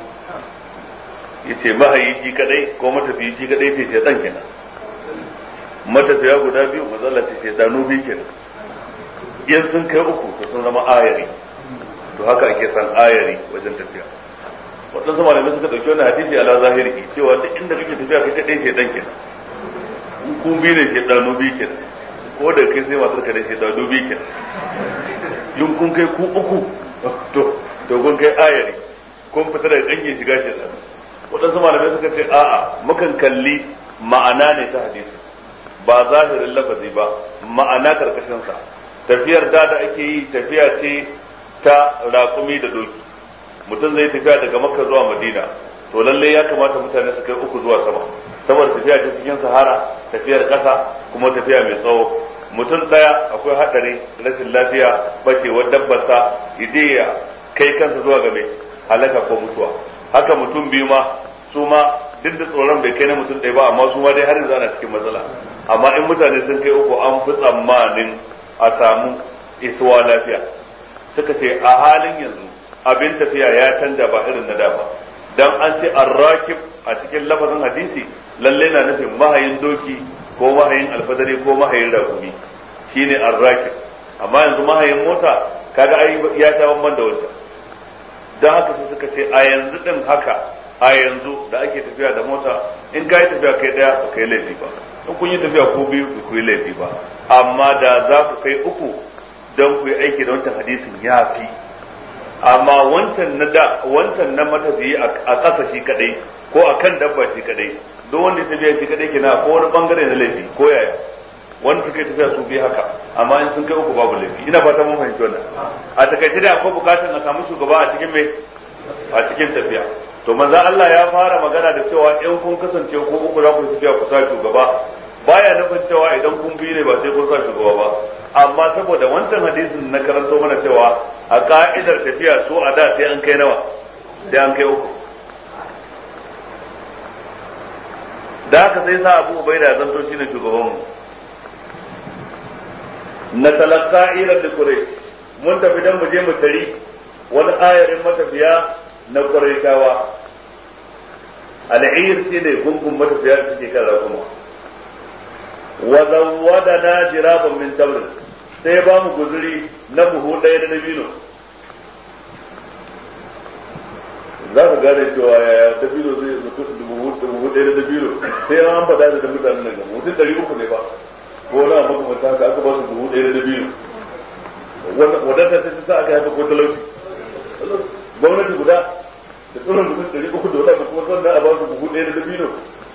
yace mahayi shi kadai ko matafiyi shi kadai ce shaytan kenan matafiya guda biyu manzo Allah ce shaytanu biyu kenan in sun kai uku to sun zama ayari to haka ake san ayari wajen tafiya waɗansu malamai suka ɗauki wani hadisi ala zahiri cewa duk inda kake tafiya kai kaɗai shaidan kenan in kun bi ne shaidanu bi kenan ko da kai sai matar ka ne shaidanu bi kenan in kun kai ku uku to to kun kai ayari kun fita daga ƙangin shiga shaidanu waɗansu malamai suka ce a'a mukan kalli ma'ana ne ta hadisi ba zahirin lafazi ba ma'ana karkashin sa tafiyar da da ake yi tafiya ce ta raƙumi da doki mutum zai tafiya daga makka zuwa madina to lalle ya kamata mutane su kai uku zuwa sama saboda tafiya ce cikin sahara tafiyar ƙasa kuma tafiya mai tsawo mutum ɗaya akwai haɗari rashin lafiya bacewar dabbarsa ya kai kansa zuwa ga mai halaka ko mutuwa haka mutum biyu ma su ma duk da tsoron bai kai na mutum ɗaya ba amma su ma dai har yanzu ana cikin matsala amma in mutane sun kai uku an fi tsammanin a samu isuwa lafiya suka ce a halin yanzu abin tafiya ya canja ba irin na da ba dan an ce arrakib a cikin lafazin hadisi lalle na nufin mahayin doki ko mahayin alfadari ko mahayin rakumi shine arrakib amma yanzu mahayin mota kaga ai ya ta bamban da wancan dan haka sai suka ce a yanzu din haka a yanzu da ake tafiya da mota in kai tafiya kai daya ba kai laifi ba in kun yi tafiya ko biyu ba ku yi laifi ba amma da za ku kai uku don ku yi aiki da wancan hadisin ya fi amma wancan na da wancan na matafiyi a ƙasa shi kadai ko a kan dabba shi kadai don wanda ta biya shi kadai kina ko wani bangare na laifi ko yaya wanda suka tafiya su bi haka amma in sun kai uku babu laifi ina fata mun fahimci wannan a takaice dai akwai bukatun a samu shugaba a cikin mai a cikin tafiya to manzo Allah ya fara magana da cewa in kun kasance ko uku za ku tafiya ku sa shugaba baya nufin cewa idan kun bi ne ba sai kun sa shugaba ba amma saboda wancan hadisin na karanto mana cewa a ka'idar tafiya so a da sai an kai nawa sai an kai uku da haka sai sa Abu Ubaida zanto shine shugaban mu na talaka ila da Quraysh mun tafi dan mu je mu tari wani ayarin matafiya na Qurayshawa al'ir shine gungun matafiya da suke kan rakuma wa zawwadana jiraban min tamr sai ba mu guzuri na buhu ɗaya da dabino za ka gane cewa yaya dabino zai mutu da buhu ɗaya da dabino sai an faɗa da mutanen nan gaba mutum ɗari uku ne ba ko na makamanta haka aka ba su buhu ɗaya da dabino wadanda ta sa aka haifa ko talauci gwamnati guda da tsoron mutum ɗari uku da wadanda kuma sannan a ba su buhu ɗaya da dabino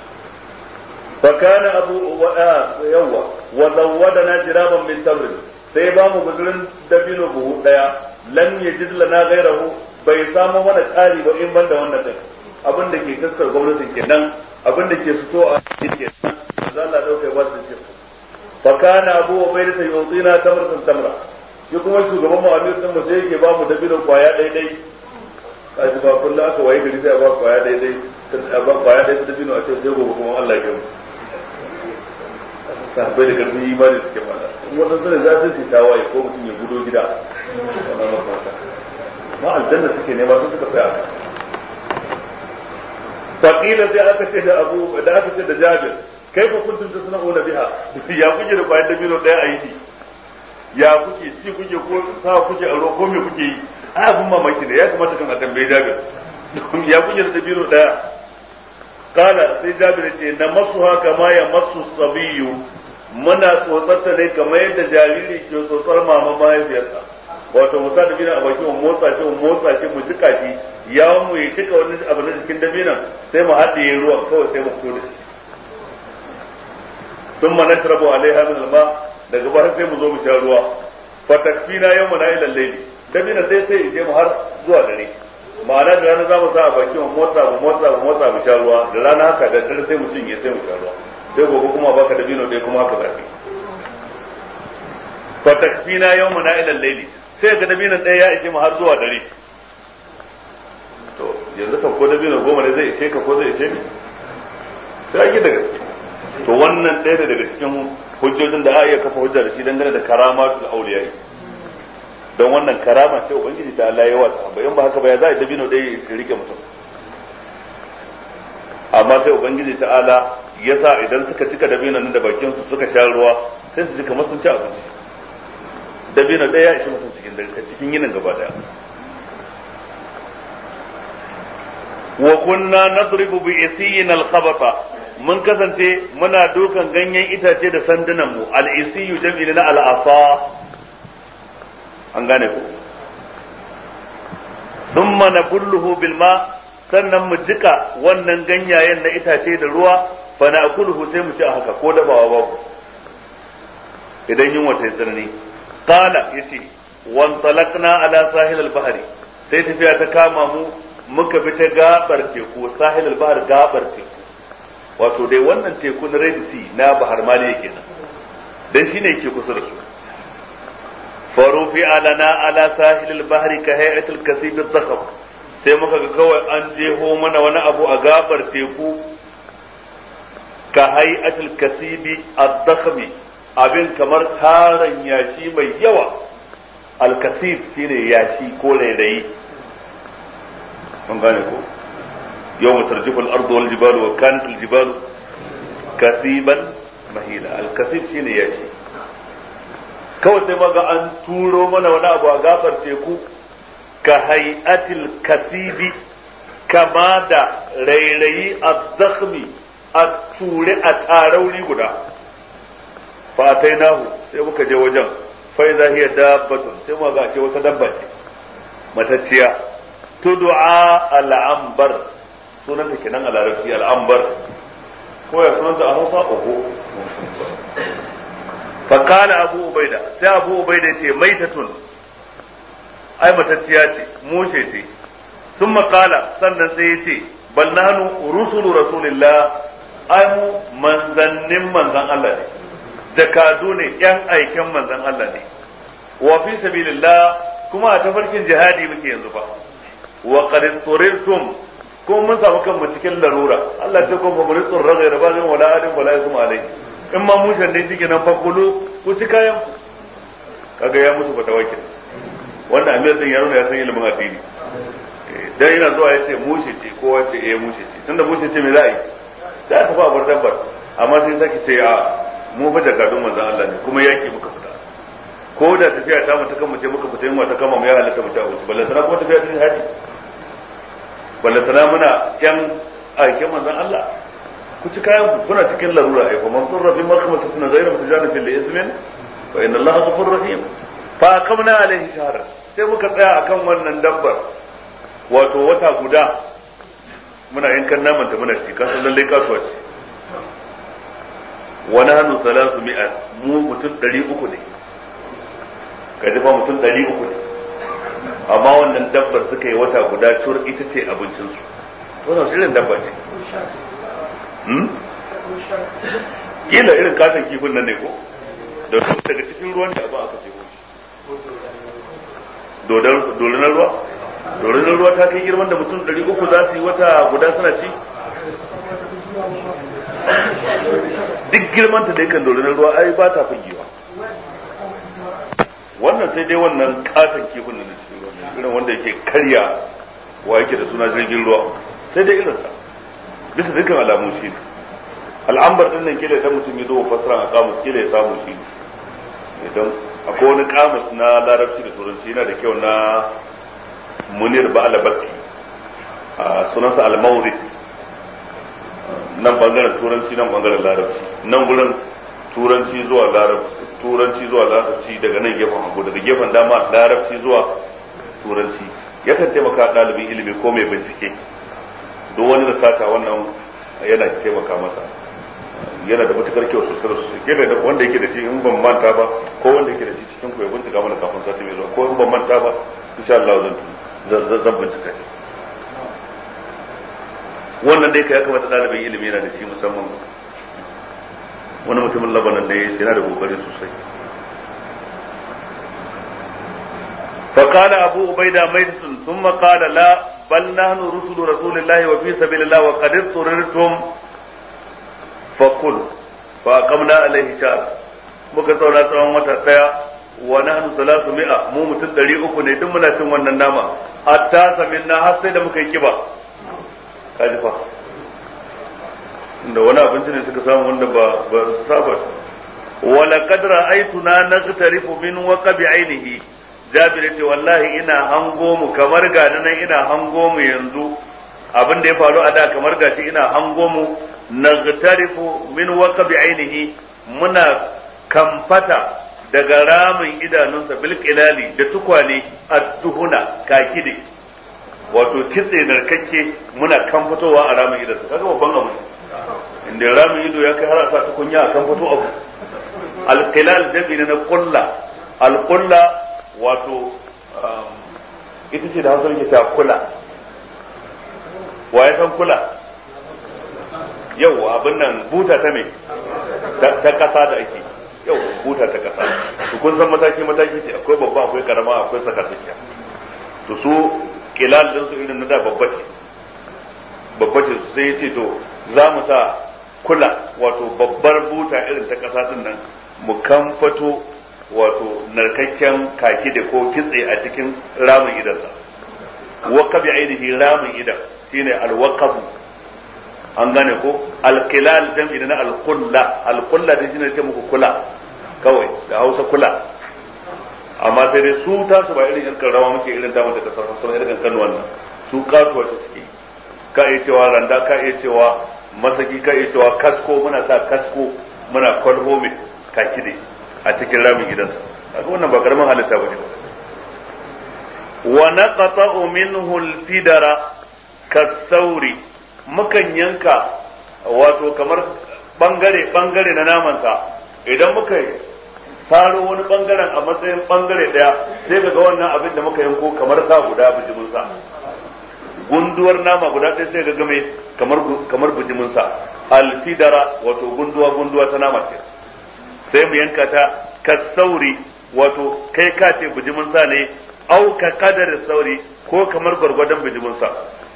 فكان أبو يوا وزودنا جرابا من تمر sai ba mu gudurin dabino buhu daya lam yajid lana ghayrahu bai samu mana ƙari ba in banda wannan din abin da ke kaskar gwamnatin kenan abin da ke fito a cikin kenan manzo Allah dauke ba su ce fa kana abu ubayda yutina tamratan tamra shi kuma shugaban mu amir din mu sai yake ba mu dabino kwaya dai dai kaji ba kullu aka waye gari sai ba kwaya dai dai ba kwaya dai dabino a ce sai gobe kuma Allah ya yi sahabbai da karfin imani suke mana wannan sune za su ta waye ko mutum ya gudo gida wannan mafaka ma aljanna suke nema su suka tsaya faqila sai aka ce da abu da aka ce da Jabir kai fa kuntum tasna'una biha ya kuke da bayan dabino daya a yi ya kuke ci kuke ko sa kuke aro ko me kuke yi ai abun mamaki ne ya kamata kan a tambaye Jabir ya kuke da dabino daya kala sai Jabir ce na masuha kama ya masu sabiyu muna tsotsarta ne kamar yadda jariri ke tsotsar mama mahaifiyarsa wato mu sa dabina a bakin mu motsa shi mu motsa shi mu jika shi yawon mu ya cika wani abu na jikin dabinan sai mu haɗiye ruwan kawai sai mu fito da shi sun ma nashrabu alaiha min alma daga baya sai mu zo mu sha ruwa fa takfina yawmana ila al-layl dabinan sai sai je mu har zuwa dare ma'ana da rana za mu sa a bakin mu motsa mu motsa mu motsa mu sha ruwa da rana haka da dare sai mu cinye sai mu sha ruwa sai gobe kuma baka dabino dai kuma haka zafi fa takfina yawmana ila al-layl sai ga dabinan ɗaya ya ishe mu har zuwa dare to yanzu kan ko dabino goma ne zai ishe ka ko zai ishe ni sai ake da gaske to wannan ɗaya ne daga cikin hujjojin da a iya kafa hujja da shi dangane da karamatul auliyai don wannan karama sai ubangiji ta Allah ya wata bayan ba haka ba ya za a dabino ɗaya ya rike mutum amma sai ubangiji ta Allah ya sa idan suka cika dabino nan da bakin su suka sha ruwa sai su ji kamar sun ci abinci dabino ɗaya ya ishe mutum cikin dare cikin yinin gaba daya wa kunna nadribu bi isiyin al-khabata mun kasance muna dukan ganyen itace da sandunan mu al-isiyu jam'i na al-asa an gane ku thumma nabulluhu bil ma sannan mu jika wannan ganyayen na itace da ruwa fa na'kuluhu sai mu ci a haka ko dafawa babu idan yunwa ta tsanani qala yace wan talaqna ala sahil al-bahri sai tafiya ta kama mu muka bi ta gabar teku sahil al-bahr gabar teku wato dai wannan teku na Red Sea na Bahar Maliya kenan dan shine yake kusa da su farufi alana ala sahil al-bahr ka hay'at al-kasib ad-dakham sai muka ga kawai an jeho mana wani abu a gabar teku ka hay'at al-kasib ad-dakham abin kamar taran yashi mai yawa al-kasib shine yashi ko rairayi mun gane ko yawma tarjifu al-ardu wal jibalu wa kanat al-jibalu kasiban mahila al-kasib shine yashi kawai sai maga an turo mana wani abu a gafar teku ka hay'atil kasibi kama da rairayi az-zakhmi a ture a tarauri guda fa atainahu sai muka je wajen fa idza hiya dabbatun sai muka ga wata dabba ce matacciya tud'a al-anbar sunan ta kenan a larabci al-anbar ko ya sunan ta a Hausa oho fa kana abu ubaida sai abu ubaida ce maitatun ai matacciya ce mushe ce thumma qala sannan sai yace bal nahnu rusulu rasulillah ai mu manzannin manzan Allah ne jakadu ne yan aiken manzan Allah ne wa fi sabilillah kuma a tafarkin jihadi muke yanzu fa wa qad turirtum ko mun samu kanmu cikin larura Allah ta kuma mun tsurra gaira ba zan wala adin wala yasmu alai in ma mushan ne cikin nan fakulu ku ci kayan kaga ya mutu bata wakil wanda amir din yaro ya san ilimin addini dan ina zuwa yace mushe ce ko wace eh mushe ce tunda mushe ce me za a yi da ta fa bar dabbar amma sai saki ce a mu fa jakadun manzon Allah ne kuma yaki muka fita ko da tafiya ta mu ta kan mu ce muka fita yin wata kama mu ya halatta mu ta wuce balle sana kuma tafiya ta haji balle sana muna yan aikin manzon Allah ku ci kayan ku kuna cikin larura ai kuma sun rabi makamata suna zaira mutajana fil ismin wa inna Allah ghafurur rahim fa kamna alaihi shahra sai muka tsaya akan wannan dabbar wato wata guda muna yankan naman ta muna ci kasan lalle kasuwa ce wa nahnu salasu mi'a mu mutum ɗari uku ne ka ji fa mutum ɗari uku ne amma wannan dabbar suka yi wata guda tur ita ce abincinsu wannan irin dabba ce kila irin katon kifin nan ne ko da su daga cikin ruwan da abin aka ce dorinar ruwa dorinar ruwa ta kai girman da mutum ɗari uku za su yi wata guda suna ci duk girmanta da yakan dorinar ruwa ai ba ta fagewa wannan sai dai wannan katon kifin nan cikin ruwa irin wanda yake karya wa yake da suna jirgin ruwa sai dai irinsa bisa dukkan alamu shi ne al'ambar din nan kila idan mutum ya zo fasara a kamus kila ya samu shi idan akwai wani kamus na larabci da turanci yana da kyau na munir ba'ala bakki a sunansa al-mawrid nan bangaren turanci nan bangaren larabci nan gurin turanci zuwa larabci turanci zuwa larabci daga nan gefen hagu daga gefen dama larabci zuwa turanci yakan taimaka ɗalibin ilimi ko mai bincike duk wani da sata wannan yana taimaka masa yana da matukar kyau sosai da sosai yana da wanda yake da shi in ban manta ba ko wanda yake da shi cikin ku ya bincika mana kafin sati mai zuwa ko in ban manta ba insha Allah zan zan bincika shi wannan dai kai ya kamata ɗalibin ilimi yana da shi musamman wani mutumin Labanan ne yana da kokari sosai فقال أبو عبيدة ميت ثم قال لا بل نحن رسل رسول الله وفي سبيل الله وقد اضطررتم فقل فأقمنا عليه شهر muka saura tsawon wata daya wa nahnu salatu mi'a mu mutum ɗari uku ne duk muna cin wannan nama hatta saminna har sai da muka yi kiba kaji fa inda wani abinci ne suka samu wanda ba ba saba wa laqad ra'aytuna naghtarifu min waqbi ainihi Jabir ce wallahi ina hango mu kamar ga nan ina hango mu yanzu abin da ya faru a da kamar gashi ina hango mu naghtarifu min waqbi ainihi muna kamfata daga ramin idanunsa bil qilali da tukwane ad-duhuna kakide wato kitse narkakke muna kamfatowa a ramin idansa kaga babban abu inda ramin ido ya kai har a sa tukunya a kamfato abu al-qilal dabi na qulla al-qulla wato ita ce da hausa ke ta kula wa ya san kula yau abin nan buta ta me ta kasa da ake yau buta ta kasa to kun san mataki mataki ce akwai babba akwai karama akwai sakatakiya to su kilal din su irin na da babba ce babba ce sai ce to za mu sa kula wato babbar buta irin ta kasa din nan mu kamfato wato narkakken kaki da ko kitse a cikin ramin idansa waqabi ainihi ramin idan shine alwaqabu an gane ko alqilal dan idan alqulla alqulla din shine ce muku kula kawai da Hausa kula amma sai dai su ta su ba irin yan rawa muke irin ta mata kasar Hausa irin kan wannan su katuwa ta suke ka iya cewa randa ka iya cewa masaki ka iya cewa kasko muna sa kasko muna kwalho mai kaki dai a cikin ramin gidansa kaga wannan ba karamin halitta bane ba wa naqata'u minhu al-fidara kasauri mukan yanka wato kamar bangare bangare na naman sa idan muka faro wani bangaren a matsayin bangare daya sai kaga wannan abin da muka yanko kamar sa guda bijimin sa gunduwar nama guda ɗaya sai kaga mai kamar kamar bijimin sa al-fidara wato gunduwa gunduwa ta nama ce sai mu yanka ta kasauri wato kai ka ce bijimin sa ne au ka kadar sauri ko kamar gwargwadon bijimin sa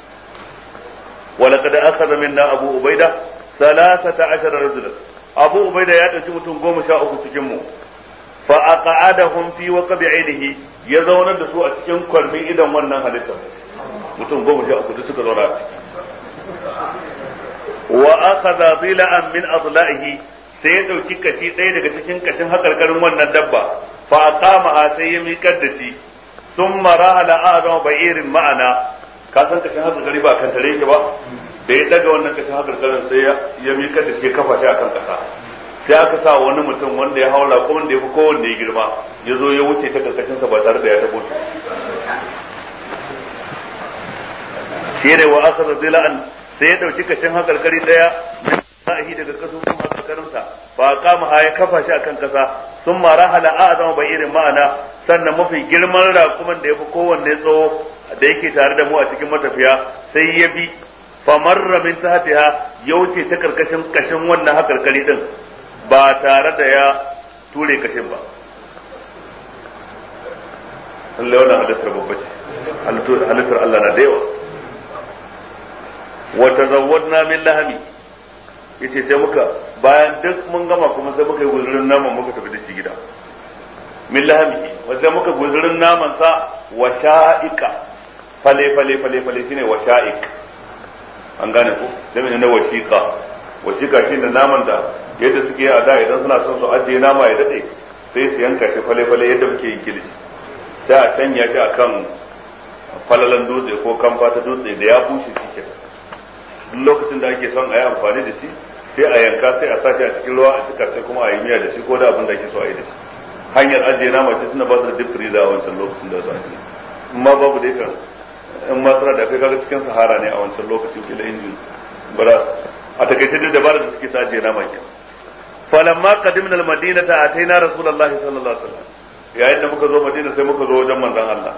walaqad akhadha minna abu ubaida thalathata ashara rajulan abu ubaida ya dauki mutum goma sha uku cikin mu fa aqa'adahum fi waqbi ainihi ya zaunar da su a cikin kwarmin idan wannan halitta mutum goma sha uku suka zauna a ciki wa akhadha bila'an min adla'ihi sai ya dauki kashi ɗaya daga cikin kashin hakarkarin wannan dabba fa aqama sai ya miƙar da shi thumma rahala a'zama ba'irin ma'ana ka san kashin hakarkari ba kan tare yake ba da ya daga wannan kashin hakarkarin sai ya miƙar da shi ya kafa shi akan kasa sai aka sa wani mutum wanda ya haula ko wanda ya fi kowanne ya girma ya zo ya wuce ta karkashin sa ba tare da ya tabo shi shi ne wa akhadha dila'an sai ya dauki kashin hakarkari daya sahi daga kasusun hakarkarinsa fa kama ya kafa shi akan kasa thumma rahala a'zama ba'irin ma'ana sannan mafi girman raƙuman da ya fi kowanne tsawo da yake tare da mu a cikin matafiya sai ya bi famarra min tahtiha ya wuce ta karkashin kashin wannan hakarkari din ba tare da ya ture kashin ba. Allah wannan halittar babba ce, halittar Allah na da yawa. wa tazawwadna min lahmi yace sai muka bayan duk mun gama kuma sai muka yi guzurin naman muka tafi da shi gida min lahmi wanda muka guzurin naman sa wa sha'ika fale fale fale fale shine wa sha'ik an gane ko jami'in na washika washika shine naman da yadda suke a da idan suna son su ajiye nama ya dade sai su yanka shi fale fale yadda muke yin kilishi sai a sanya shi akan falalan dutse ko kamfa ta dutse da ya bushe shi kenan duk lokacin da ake son a yi amfani da shi sai a yanka sai a sashi a cikin ruwa a cika sai kuma a yi miya da shi ko da abin da ake so a yi da shi hanyar ajiye nama ce suna ba su da deep freezer a wancan lokacin da su ajiye in ma babu dai kan in ma suna da kai kaga cikin sahara ne a wancan lokacin kila injin bara a takaice dai dabarar da suke sa ajiye nama ke falamma qadimna al-madinata ataina rasulullahi sallallahu alaihi wasallam yayin da muka zo madina sai muka zo wajen manzon Allah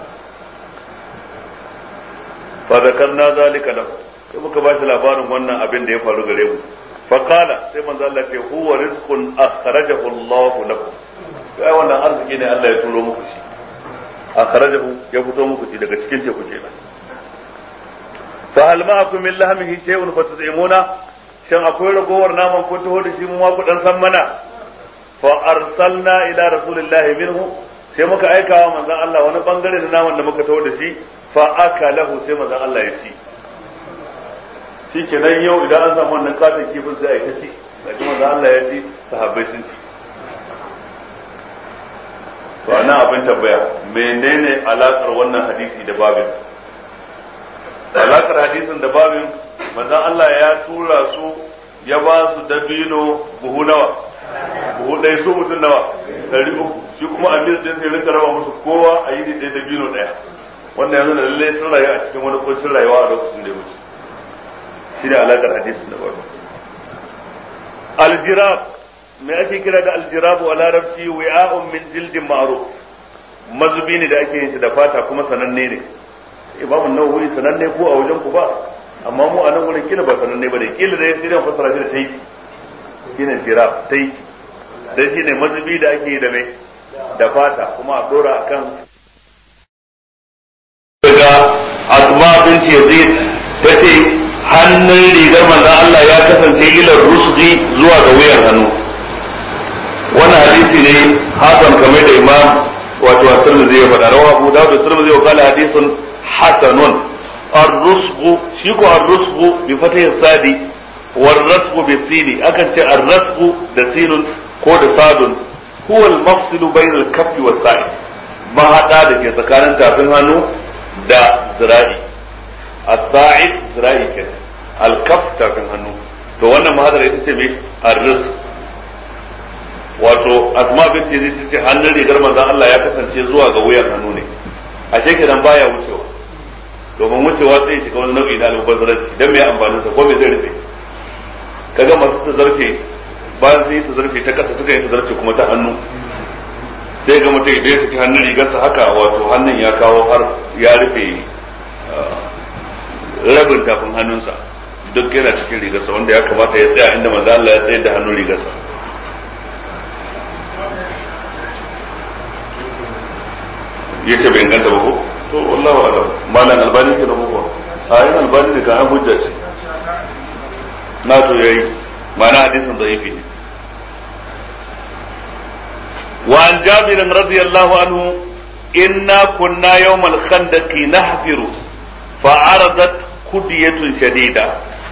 fa zakarna zalika lahu sai muka ba shi labarin wannan abin da ya faru gare mu fa qala sai manzo Allah ce huwa rizqun akhrajahu Allah lakum kai wannan arziki ne Allah ya turo muku shi akhrajahu ya fito muku shi daga cikin teku kenan fa hal ma'akum min lahmihi shay'un fatuzimuna shin akwai ragowar naman ko taho da shi mu ma ku dan san mana fa arsalna ila rasulillahi minhu sai muka aika wa manzon Allah wani bangare da naman da muka taho da shi fa akalahu sai manzon Allah ya ci shi ke nan yau idan an samu wannan katon kifin sai a yi ta ci da kuma da Allah ya ci sahabbai sun ci to ana abin tambaya menene alakar wannan hadisi da babin alakar hadisin da babin manzon Allah ya tura su ya ba su dabino buhu nawa buhu ɗaya su mutum nawa ɗari uku shi kuma amir din sai rinka raba musu kowa a yi ɗaya dabino ɗaya wannan yanzu da lallai sun rayu a cikin wani kuncin rayuwa a lokacin da ya wuce shi ne alaƙar hadisin da babu aljirab me ake kira da aljirab a larabci wi'a'un min jildin ma'ruf mazubi ne da ake yin shi da fata kuma sananne ne imamu nawawi sananne ko a wajen ku ba amma mu a nan wurin kila ba sananne ba ne kila da yake da fasara shi da taiki shine jirab taiki dan shine mazubi da ake yi da mai da fata kuma a dora akan daga Asma bint Yazid tace hannun rigar manzon Allah ya kasance ilar rusdi zuwa ga wuyan hannu wannan hadisi ne hasan kamar da imam wato at-Tirmidhi ya faɗa rawa Abu Dawud at-Tirmidhi wa qala hadithun hasanun ar-rusgu shi ko ar-rusgu bi fatih sadi war-rasgu bi sini akan ce ar-rasgu da sinun ko da sadun huwa al-mafsilu bayna al-kaffi was-sa'i ma hada da ke tsakanin tafin hannu da zira'i as-sa'id zira'i kenan al-kaff tafin hannu to wannan mahadara ita ce mai ar-rizq wato Asma bint Yazid ta ce hannun rigar manzon Allah ya kasance zuwa ga wuyan hannu ne a shekenan baya wucewa domin wucewa sai shiga wani nau'i na almubazzaranci dan me amfanin sa ko me zai rufe kaga masu tazarfe bayan sai tazarfe ta kasa suka yi tazarfe kuma ta hannu sai ga mutum idan ya saki hannun rigarsa haka wato hannun ya kawo har ya rufe rabin tafin hannunsa duk yana cikin rigarsa wanda ya kamata ya tsaya inda manzo Allah ya tsayar da hannun rigarsa yace bai inganta ba ko to wallahi alam malan albani ke da ko a yin albani ne kan hujja ce na to yayi ma'ana hadisin da'ifi ne wa an jabir radiyallahu anhu inna kunna yawm al-khandaq nahfiru fa'aradat kudiyatun shadida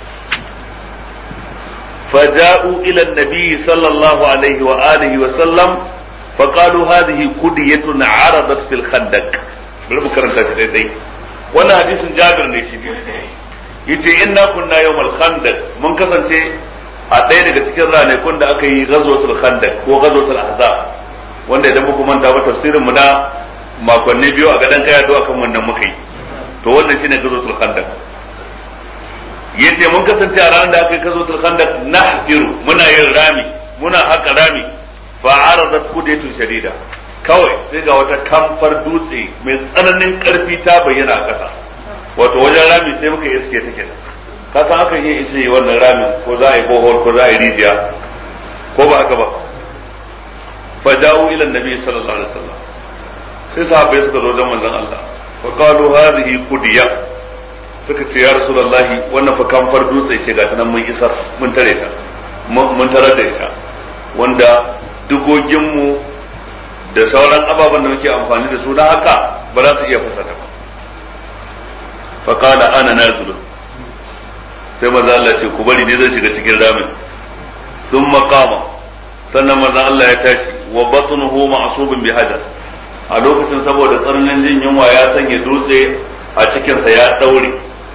فجاءوا إلى النبي صلى الله عليه وآله وسلم فقالوا هذه كدية عرضت في الخندق بلو كرنتا شديدي وانا حديث جابر نيشي yace inna kunna yawmal khandaq mun kasance a ɗaya daga cikin ranakun da aka yi ghazwatul khandaq ko ghazwatul ahzab wanda idan muku manta ba tafsirin mu na makonni biyu a gadan kaya do akan wannan muka yi to wannan shine ghazwatul khandaq yace mun kasance a ranar da aka yi ghazwatul khandaq nahfiru muna yin rami muna haka rami fa aradat kudiyatun shadida kawai sai ga wata kamfar dutse mai tsananin karfi ta bayyana a ƙasa, wato wajen rami sai muka iske take da ka san akan yi isi wannan ramin ko za a yi bohol ko za a yi rijiya ko ba haka ba. fa ja'u ila annabi sallallahu alaihi wasallam sai sahabbai suka zo da manzon Allah fa qalu hadhihi qudiya, suka ce ya rasulullahi wannan fa kamfar dutse ce ga nan mun isar mun tare ta mun tarar da ita, wanda dugoginmu da sauran ababen da muke amfani da su da haka ba za su iya fasata ba. fa qala ana nazilun, sai manzo Allah ce ku bari ne zai shiga cikin ramin. thumma qama, sannan manzo Allah ya tashi wa batnuhu ma'subun bi hajar, a lokacin saboda tsananin jin yunwa ya sanya dutse a cikin sa ya daure,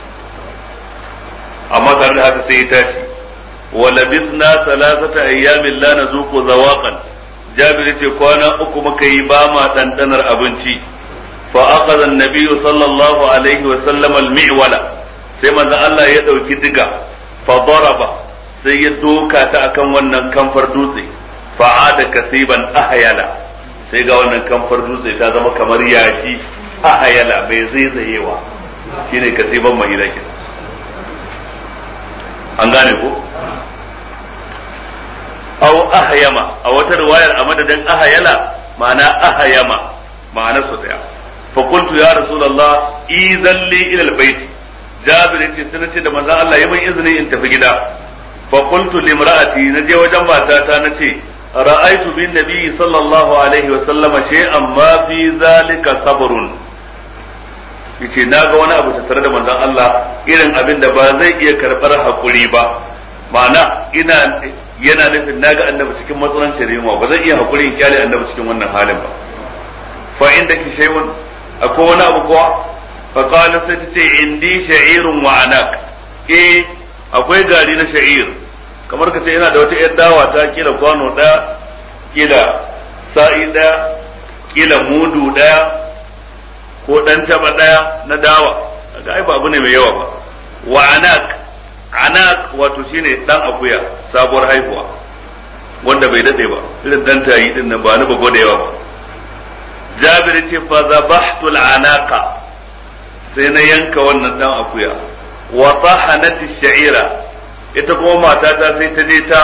amma tare da haka sai ya tashi. wa labithna thalathata ayyamin la nazuqu zawaqan, Jabir ce kwana uku muka yi ba ma dandanar abinci. fa akhadha an-nabiy sallallahu alaihi wa sallam al-mi'wala, sai manzo Allah ya dauki diga fa daraba, sai ya doka ta akan wannan kamfar dutse. fa ada kasiban ahyala, sai ga wannan kamfar dutse ta zama kamar yaki ahyala mai zaizayewa, shine kasiban mai rake. an gane ko aw ahyama, a wata riwayar a madadin ahyala ma'ana ahyama ma'ana su daya. fa qultu ya rasulullah idan li ila albayt, Jabir yace sai nace da manzon Allah ya min izini in tafi gida. fa qultu limra'ati, naje wajen matata nace ra'aytu bin nabiy sallallahu alaihi wa sallama shay'an ma fi zalika sabrun, yace naga wani abu tattare da manzon Allah irin abin da ba zai iya karbar hakuri ba, ma'ana ina yana nufin naga annabi cikin matsanancin yunwa ba zai iya hakuri in kyale annabi cikin wannan halin ba. fa inda ki shay'un, akwai wani abu kuwa? fa qala sai ta ce indi sha'irun wa anak, eh akwai gari na sha'ir, kamar ka ce yana da wata yar dawa ta kila kwano daya, kila sa'i daya, kila mudu daya, ko dan taba daya na dawa, ga ai ba abu ne mai yawa ba. wa anak, anak wato shine dan akuya sabuwar haihuwa wanda bai dade ba, irin dan tayi din nan ba ni ba gode yawa ba. Jabir ce fa zabahtu al-anaqa, sai na yanka wannan dan akuya. wa tahanat ash-sha'ira, ita kuma matata sai ta je ta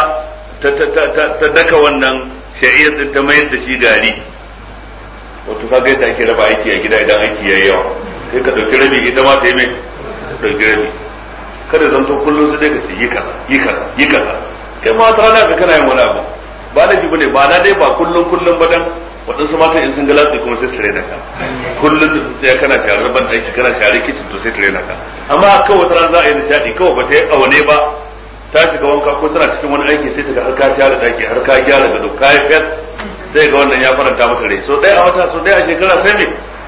ta daka wannan sha'ir din ta mayar da shi gari. wato kaga yadda ake raba aiki a gida idan aiki yayi yawa, sai ka dauki rabi ita ma ta yi mai dauki rabi, kada zanto kullum sai dai ka ce yi kaza yi kaza yi kaza, kai ma ta rana ka kana yin wani abu ba laifi bane, ba na dai ba kullum kullum ba, dan waɗansu mata in sun galatsi kuma sai su rena ka, kullum sai kana share ban aiki kana share kicin to sai su rena ka. amma kawai wata rana za a yi nishadi, kawai ba ta yi aune ba ta shiga wanka ko tana cikin wani aiki sai ta ga har ka share daki har ka gyara gado ka yi fes, sai ga wannan ya faranta mata rai. so ɗaya a wata so ɗaya a shekara sai me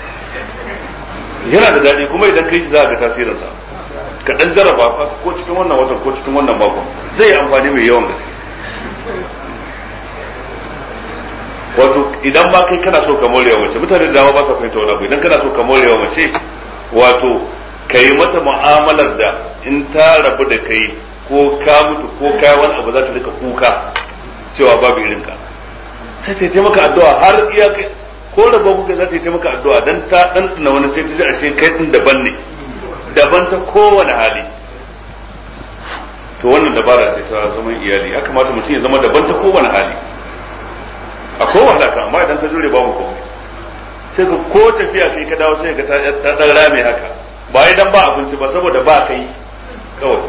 yana da daɗi, kuma idan kai shi za a ga tasirinsa. ka dan jarraba ko cikin wannan watan ko cikin wannan makon zai yi amfani mai yawan gaske. wato idan ba kai kana so ka morewa mace, mutane da dama ba sa fahimta wani abu, idan kana so ka morewa mace wato ka yi mata mu'amalar da in ta rabu da kai ko ka mutu ko ka wani abu za ta rika kuka cewa babu irin ka, sai ta yi maka addu'a har iya kai ko raba kuka za ta yi maka addu'a dan ta dan tuna wani sai ta ji a ce kai din daban ne, daban ta kowane hali. to wannan dabara sai ta zama iyali, ya kamata mutum ya zama daban ta kowane hali. a kowane haka, amma idan ka jure babu komai sai ka ko tafiya sai ka dawo sai ka ta dan rame haka, ba idan ba abinci ba saboda ba kai kawai.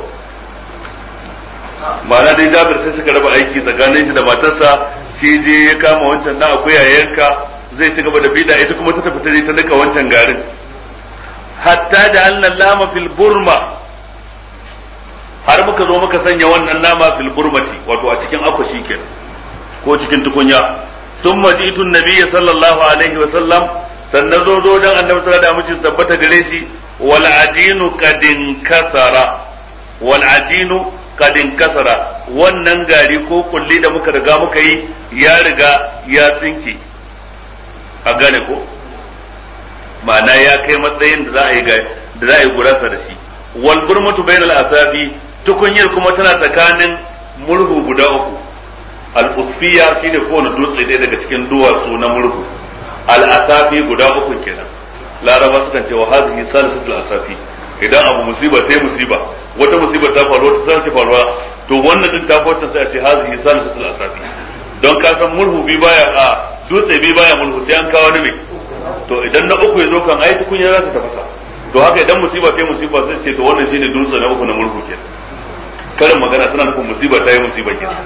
ma'ana dai Jabir sai suka raba aiki tsakanin shi da matarsa, shi je ya kama wancan na akuya yanka zai ci gaba da bida, ita kuma ta tafi ta je ta nika wancan garin. hatta da annan lama fil burma, har muka zo muka sanya wannan nama fil burmati, wato a cikin akwashi kenan ko cikin tukunya. sun maji'tu nabiyyi sallallahu alaihi wa sallam, sannan zo zo dan annabi sallallahu alaihi wa sallam tabbata gare shi. wal ajinu kadin kasara, wal ajinu kadin kasara, wannan gari ko kulli da muka riga muka yi ya riga ya tsinke, a gane ko ma'ana ya kai matsayin da za a yi da za a yi gurasa da shi. wal burmatu bainal asafi, tukunyar kuma tana tsakanin murhu guda uku. al usfiya shine kowane dutse ɗaya daga cikin duwatsu na murhu, al-asafi guda uku kenan laraba sukan ce wa hadhihi salisatul asafi idan abu musiba ta musiba wata musiba ta faru wata ta faruwa to wannan din ta faru sai a ce hadhihi salisatul asafi don ka san murhu bi baya a dutse bi baya murhu sai an kawo ne to idan na uku ya zo kan ayi tukunya za ta tafasa to haka idan musiba ta musiba sai ce to wannan shine dutse na uku na murhu kenan karin magana suna nufin musiba ta yi musiba kenan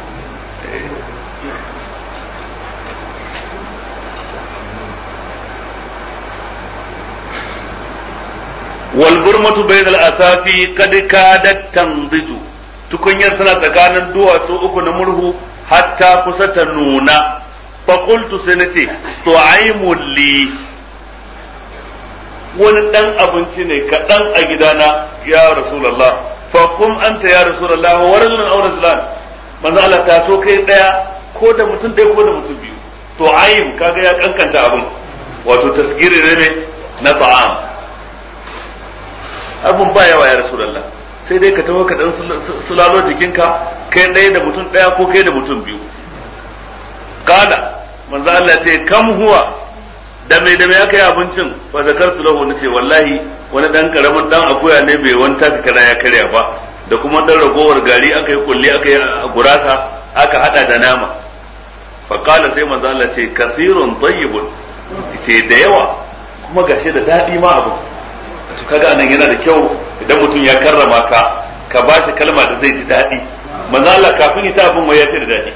والبرمة بين الأسافي قد كادت تنضج tukunyar tana tsakanin duwatsu uku na murhu hatta kusa ta nuna fa qultu sai nace tu'aimul li wani dan abinci ne kaɗan a gidana ya rasulullah fa kum anta ya rasulullah wa rajulun aw rajulan manzo Allah ta so kai daya ko da mutum ɗaya ko da mutum biyu tu'aim kaga ya kankanta abin wato tasgiri ne na ta'am abun ba yawa ya rasulullah sai dai ka taho ka dan sulalo jikinka kai ɗaya da mutum ɗaya ko kai da mutum biyu kala manzo Allah ya ce kam huwa da mai da mai aka yi abincin fa zakartu lahu nace wallahi wani dan karamin dan akuya ne bai wanta ka kara ya karya ba da kuma dan ragowar gari aka yi kulli aka yi gurasa aka hada da nama fa kala sai manzo Allah ce kathirun tayyibun ce da yawa kuma gashi da dadi ma abu to kaga anan yana da kyau idan mutum ya karrama ka ka ba shi kalma da zai ji daɗi manzo Allah kafin ya ta abin wai ya ce da daɗi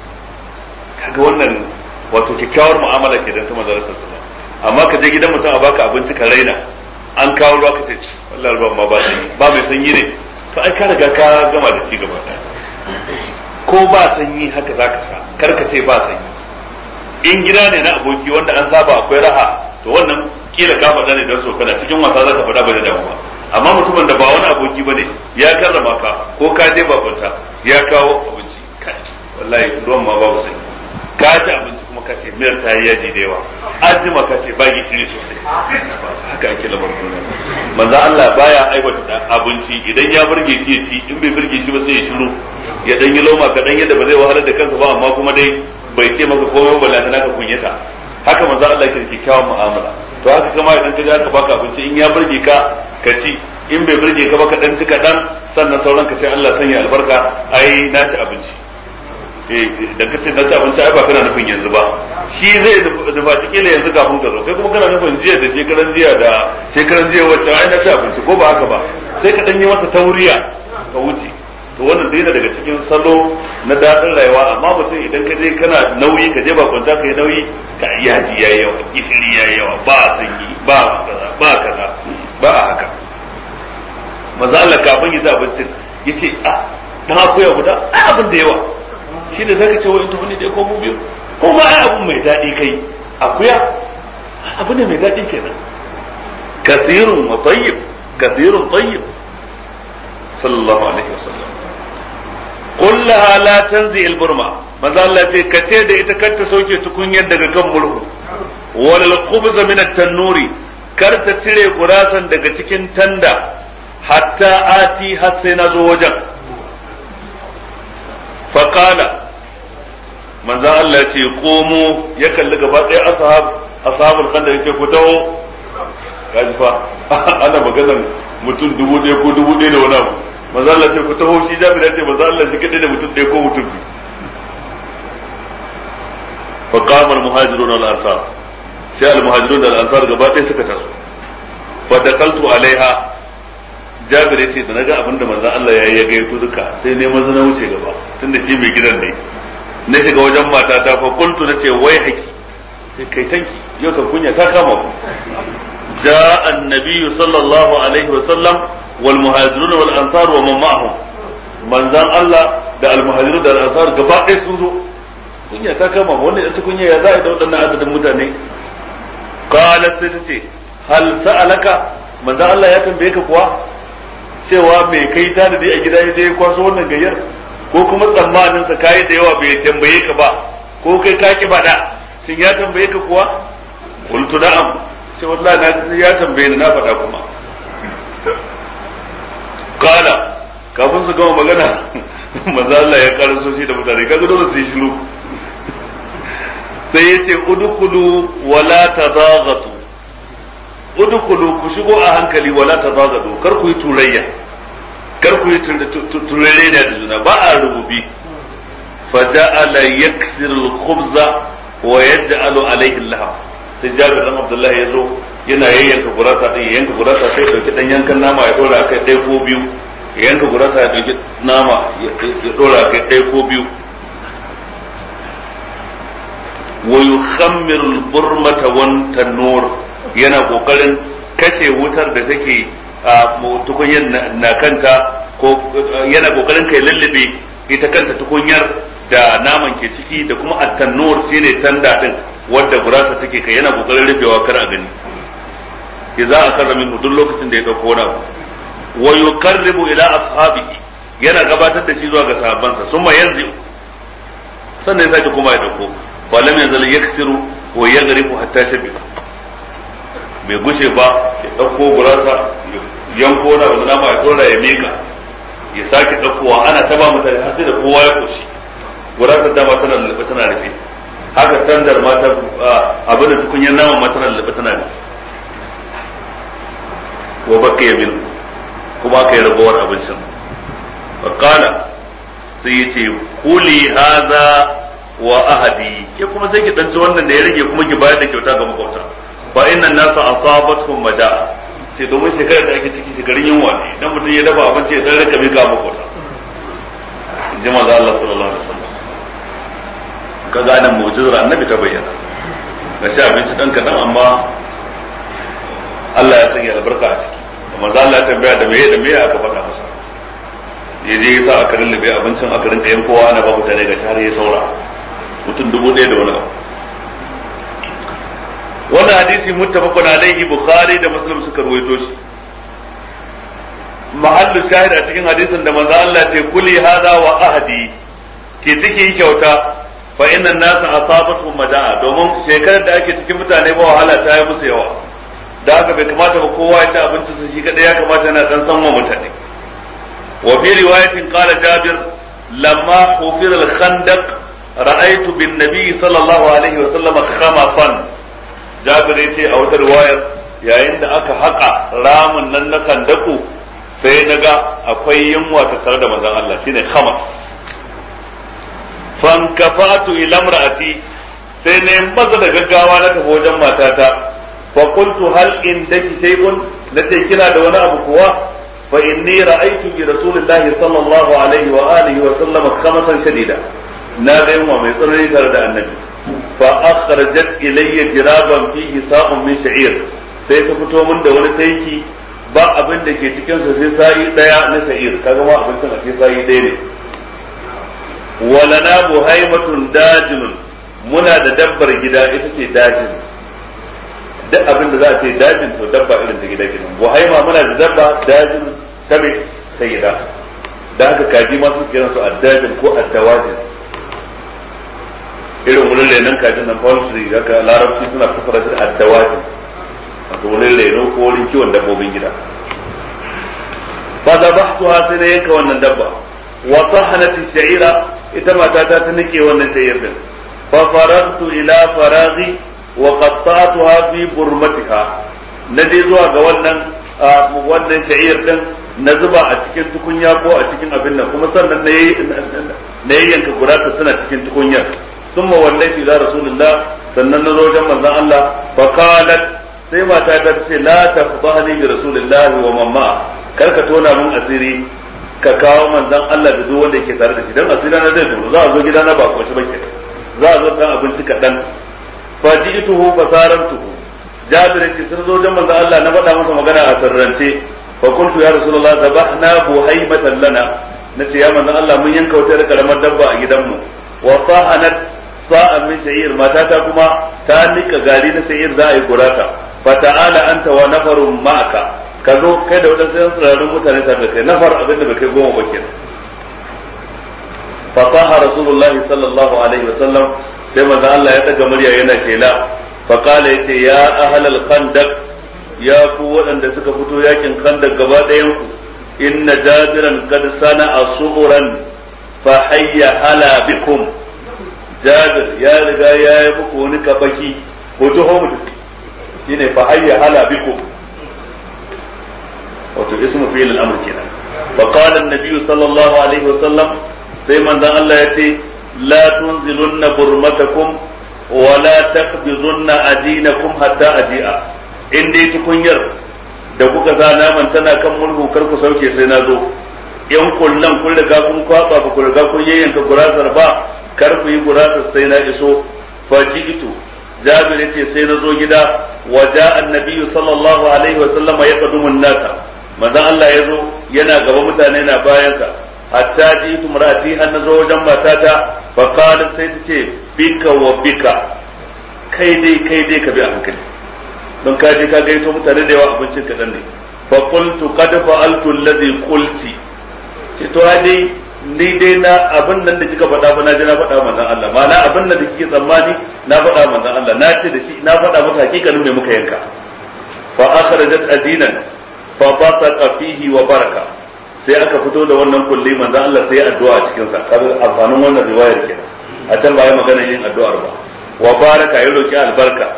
kaga wannan wato kyakkyawar mu'amala ke da ta manzo sallallahu amma ka je gidan mutum a baka abinci ka raina an kawo ruwa ka ce wallahi ruwan ma ba sanyi ba mai sanyi ne to ai ka riga ka gama da shi gaba ɗaya ko ba sanyi haka zaka sha kar ka ce ba sanyi in gida ne na aboki wanda an saba akwai raha to wannan kila ka faɗa ne don so kana cikin wasa zaka faɗa ba da damuwa amma mutumin da ba wani aboki bane ya karrama ka ko ka je bakunta ya kawo abinci kai wallahi ruwan ma babu sai ka ci abinci kuma ka ce miyar ta yi yaji da yawa azuma ka ce ba gishiri sosai haka ake lamarin duniya manzo Allah baya aibata abinci idan ya burge shi ya ci in bai burge shi ba sai ya shiru ya dan yi loma ka dan yadda ba zai wahalar da kansa ba amma kuma dai bai ce maka komai ba lantana ka kunyata haka manzo Allah yake da kyakkyawan mu'amala to haka kuma idan ka ga ka baka abinci in ya burge ka ka ci in bai burge ka ba ka dan ci kaɗan sannan sauran ka ce Allah sanya albarka ai na ci abinci eh idan ka ce na ci abinci ai ba kana nufin yanzu ba shi zai nufa cikin yanzu kafin ka zo kai kuma kana nufin jiya da shekaran jiya da shekaran jiya wacce ai na ci abinci ko ba haka ba sai ka dan yi masa tauriya ka wuce to wannan dai daga cikin salo na daɗin rayuwa amma mutum idan ka je kana nauyi ka je ba kwanta ka yi nauyi ka yaji yayi yawa gishiri yayi yawa ba sanyi ba kaza ba kaza ba a haka maza Allah kafin ya sa abincin yace a dan akuya guda ai abin da yawa shine zaka ce wa in tuhuni dai ko mu biyu ko ma ai abin mai daɗi kai akuya abu ne mai daɗi kenan kathirun wa tayyib kathirun tayyib sallallahu alaihi wasallam qul laha la tanzi al burma maza Allah ce kace da ita kar ta sauke tukunyar daga kan murhu wal khubza min at-tannuri kar ta cire gurasan daga cikin tanda hatta ati har sai na zo wajen faqala manzo Allah ce komo ya kalli gaba ɗaya ashab ashabul khandaq yace ku taho kaji fa ana maganar mutum dubu ɗaya ko dubu ɗaya da wani abu manzo Allah ce ku taho shi Jabir ya ce manzo Allah shi kadai da mutum ɗaya ko mutum biyu faqama al-muhajirun wal ansar sai al-muhajirun da al-ansar gaba ɗaya suka taso fa dakaltu alaiha Jabir yace da naga abinda manzon Allah ya yi ya gaito duka sai ne maza na wuce gaba tunda shi mai gidan ne na shiga wajen matata fa kuntu nace wai haki sai kai tanki yau kan kunya ta kama ku ja annabi sallallahu alaihi wa sallam wal muhajirun wal ansar wa man ma'ahum manzon Allah da al muhajirun da al ansar gaba ɗaya sun zo kunya ta kama wannan ita kunya ya za'i da waɗannan adadin mutane qalat sai tace hal sa'alaka manzon Allah ya tambaye ka kuwa cewa mai kai tanadi a gida ya kwaso wannan gayyar ko kuma tsammanin sa kai da yawa bai tambaye ka ba ko kai ka ki bada shin ya tambaye ka kuwa qultu na'am sai wallahi na ya tambaye ni na faɗa kuma kala kafin su gama magana manzo Allah ya karaso shi da mutane kaga dole su yi shiru sai yace udkhulu wala tadaghatu udkhulu ku shigo a hankali wala tadaghatu kar ku yi turayya kar ku yi turayya da juna ba a rububi faja'ala yaksir al-khubza wa yaj'alu alayhi al-laham sai Jabir bin Abdullah yazo yana yayyanka gurasa din yanka gurasa sai dauki dan yankan nama ya dora kai ɗaya ko biyu yanka gurasa ya dauki nama ya dora kai ɗaya ko biyu wa yukhammiru al-burmata wan tanur yana kokarin kashe wutar da take a tukunyar na kanta ko yana kokarin kai lullube ita kanta tukunyar da naman ke ciki da kuma at-tanur shine tanda din wanda gurasa take kai yana kokarin rufewa kar a gani idza akarra min duk lokacin da ya dauko wani abu wa yuqarribu ila ashabihi yana gabatar da shi zuwa ga sahabbansa summa yanzu sannan ya sake kuma ya dauko fa lam yanzal yaksiru wa yaghrifu hatta shabiha bai gushe ba ya dauko gurasa yanko na wani nama ya dora ya mika ya sake daukowa ana taba mutane har sai da kowa ya koshi gurasa da ma tana lulluɓe tana rufe haka tandar mata abin da tukunyar naman ma tana lulluɓe tana rufe wa baka yamin kuma aka yi ragowar abincin fakala sai ya ce kuli haza wa ahadi ke kuma sai ki danci wannan da ya rage kuma ki bayar da kyauta ga makwabta fa inna nasa asabatuhum mada sai domin shekarar da ake ciki shekarun yunwa ne idan mutum ya dafa abinci ya dan rika mika makwabta inji manzo Allah sallallahu alaihi wasallam ka gane mu'jizar annabi ta bayyana ga shi abinci dan kadan amma Allah ya sanya albarka a ciki manzo Allah ya tambaya da meye da meye aka faɗa masa ya je ya sa aka rullube abincin aka rinka yankowa ana ba mutane ga har ya saura mutum dubu ɗaya da wani abu wannan hadisi muttafaqun alaihi bukhari da muslim suka ruwaito shi mahallu shahid a cikin hadisin da manzo Allah ya ce kuli hada wa ahdi ke take kyauta fa inna an-nasa asabatuhum mada'a domin shekarar da ake cikin mutane ba wahala ta yi musu yawa da haka bai kamata ba kowa ya ci abinci su shi kadai ya kamata yana dan san wa mutane wa fi riwayatin qala jabir lamma hufir al-khandaq ra'aytu bin nabi sallallahu alaihi wa sallam khamafan jabir yace a wata riwayar yayin da aka haka ramin nan na kandaku sai naga akwai yunwa ta tare da manzon Allah shine khamaf fankafatu ila imra'ati sai ne maza da gaggawa na tafi wajen matata fa qultu hal indaki shay'un nace kina da wani abu kuwa fa inni ra'aytu bi rasulillahi sallallahu alaihi wa alihi wa sallam khamsan shadida na ga yunwa mai tsanani tare da annabi fa akhrajat ilayya jiraban fihi sa'un min sha'ir sai ta fito min da wani taiki ba abin da ke cikin sa sai sa'i daya na sha'ir kaga ma abincin a sai sa'i daya ne walana buhaimatun dajinun muna da dabbar gida ita ce dajin duk abin da za a ce dajin to dabba irin ta gida kenan buhaima muna da dabba dajin ta me ta gida da haka kaji ma su kiran su addajin ko addawajin irin wurin renon kajin nan poultry haka larabci suna fasara shi da addawajin wato wurin reno ko wurin kiwon dabbobin gida fa zabahtuha sai na yanka wannan dabba wa tahanat ash-sha'ira ita matata ta nike wannan shayar din fa faragtu ila faraghi wa qatta'tuha fi burmatiha naje zuwa ga wannan wannan shayar din na zuba a cikin tukunya ko a cikin abin nan kuma sannan na yi na yanka gurata tana cikin tukunyar thumma wallahi ila rasulullah sannan na zo wajen manzon Allah fa qalat sai matata ta ce la tafdhani bi rasulillah wa mamma karka tona mun asiri ka kawo manzon Allah da duk wanda yake tare da shi dan asira na zai dole za a zo gidana ba ko shi bake za a zo dan abinci kadan fa ji'tuhu fa sarantuhu Jabir ce sun zo dan manzon Allah na faɗa masa magana a sirrance fa qultu ya rasulullah zabahna buhaimatan lana nace ya manzon Allah mun yanka wata karamar dabba a gidanmu wa sahanat sa'an min sha'ir matata kuma ta nika gari na sha'ir za a yi gurata fa ta'ala anta wa nafarun ma'aka ka zo kai da wadansu yan tsirarun mutane tare da kai nafar abinda bai kai goma ba kenan fasaha rasulullah sallallahu alaihi wa sallam sai manzo Allah ya daga murya yana shela fa qala yace ya ahlal khandaq ya ku waɗanda suka fito yakin khandaq gaba ɗayan ku inna jabiran qad sana'a su'uran fa hayya hala bikum Jabir ya riga ya yi muku wani kabaki ko taho mu shine fa hayya hala bikum wato ismu fi'il al-amr kenan fa qala an-nabiy sallallahu alaihi wasallam sai manzon Allah ya ce la tunzilunna burmatakum wa la taqbidunna adinakum hatta aji'a in dai tukunyar da kuka sa naman tana kan murhu kar ku sauke sai na zo in kullan kun riga kun kwaba ba ku riga kun yayyanka gurasar ba kar ku yi gurasar sai na iso fa ji'tu Jabir yace sai na zo gida wa ja'a an-nabiy sallallahu alaihi wa sallama yaqdumu an-nasa manzon Allah ya zo yana gaba mutane na bayansa hatta ji'tu mar'ati an nazo wajen matata fa qalat sai ta ce bika wa bika kai dai kai dai ka bi a hankali don ka je ka gaito mutane da yawa abincin kaɗan ne fa qultu qad fa'altu alladhi qulti ce to dai ni dai na abin nan da kika faɗa ba na ji na faɗa manzon Allah ma na abin nan da kike tsammani na faɗa manzon Allah na ce da shi na faɗa masa hakikanin me muka yanka fa akhrajat adinan fa basaqa fihi wa baraka sai aka fito da wannan kulli manzon Allah sai addu'a a cikin sa kaga amfanin wannan riwayar kenan a can ba ya magana yin addu'ar ba wa baraka ya roki albarka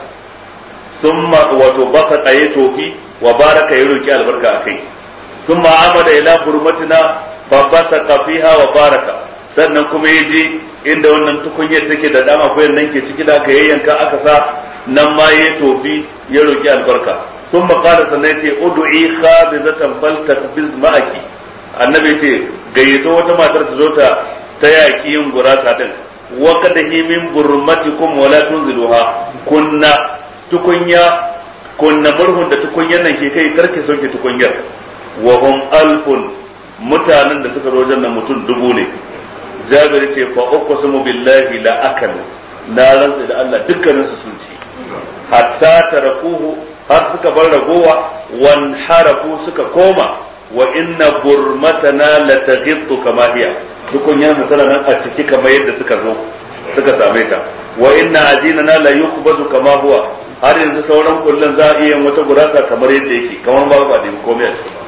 thumma wato basaqa ya tofi wa baraka ya roki albarka akai thumma amada ila burmatina fabbasaka fiha wa baraka sannan kuma yaje inda wannan tukunyar take da dan akwai nan ke ciki da aka yayyanka aka sa nan ma yayi tofi ya roki albarka thumma qala sannan yace ud'i khabizatan fal takbiz ma'aki annabi yace gayyato wata matar ta zo ta ta yaki yin gurasa din wa kadahi min burmatikum wa la tunziluha kunna tukunya kunna murhun da tukunyar nan ke kai karke sauke tukunyar wa hum alfun mutanen da suka rojan nan mutum dubu ne Jabir ce fa uqsimu billahi la akal na rantsa da Allah dukkanin su sun ci hatta tarakuhu har suka bar ragowa wan harafu suka koma wa inna burmatana la taghittu kama hiya tukunya tana nan a ciki kamar yadda suka zo suka same ta wa inna ajinana la yuqbadu kama huwa har yanzu sauran kullun za a iya wata gurasa kamar yadda yake kamar ba ba da komai a ciki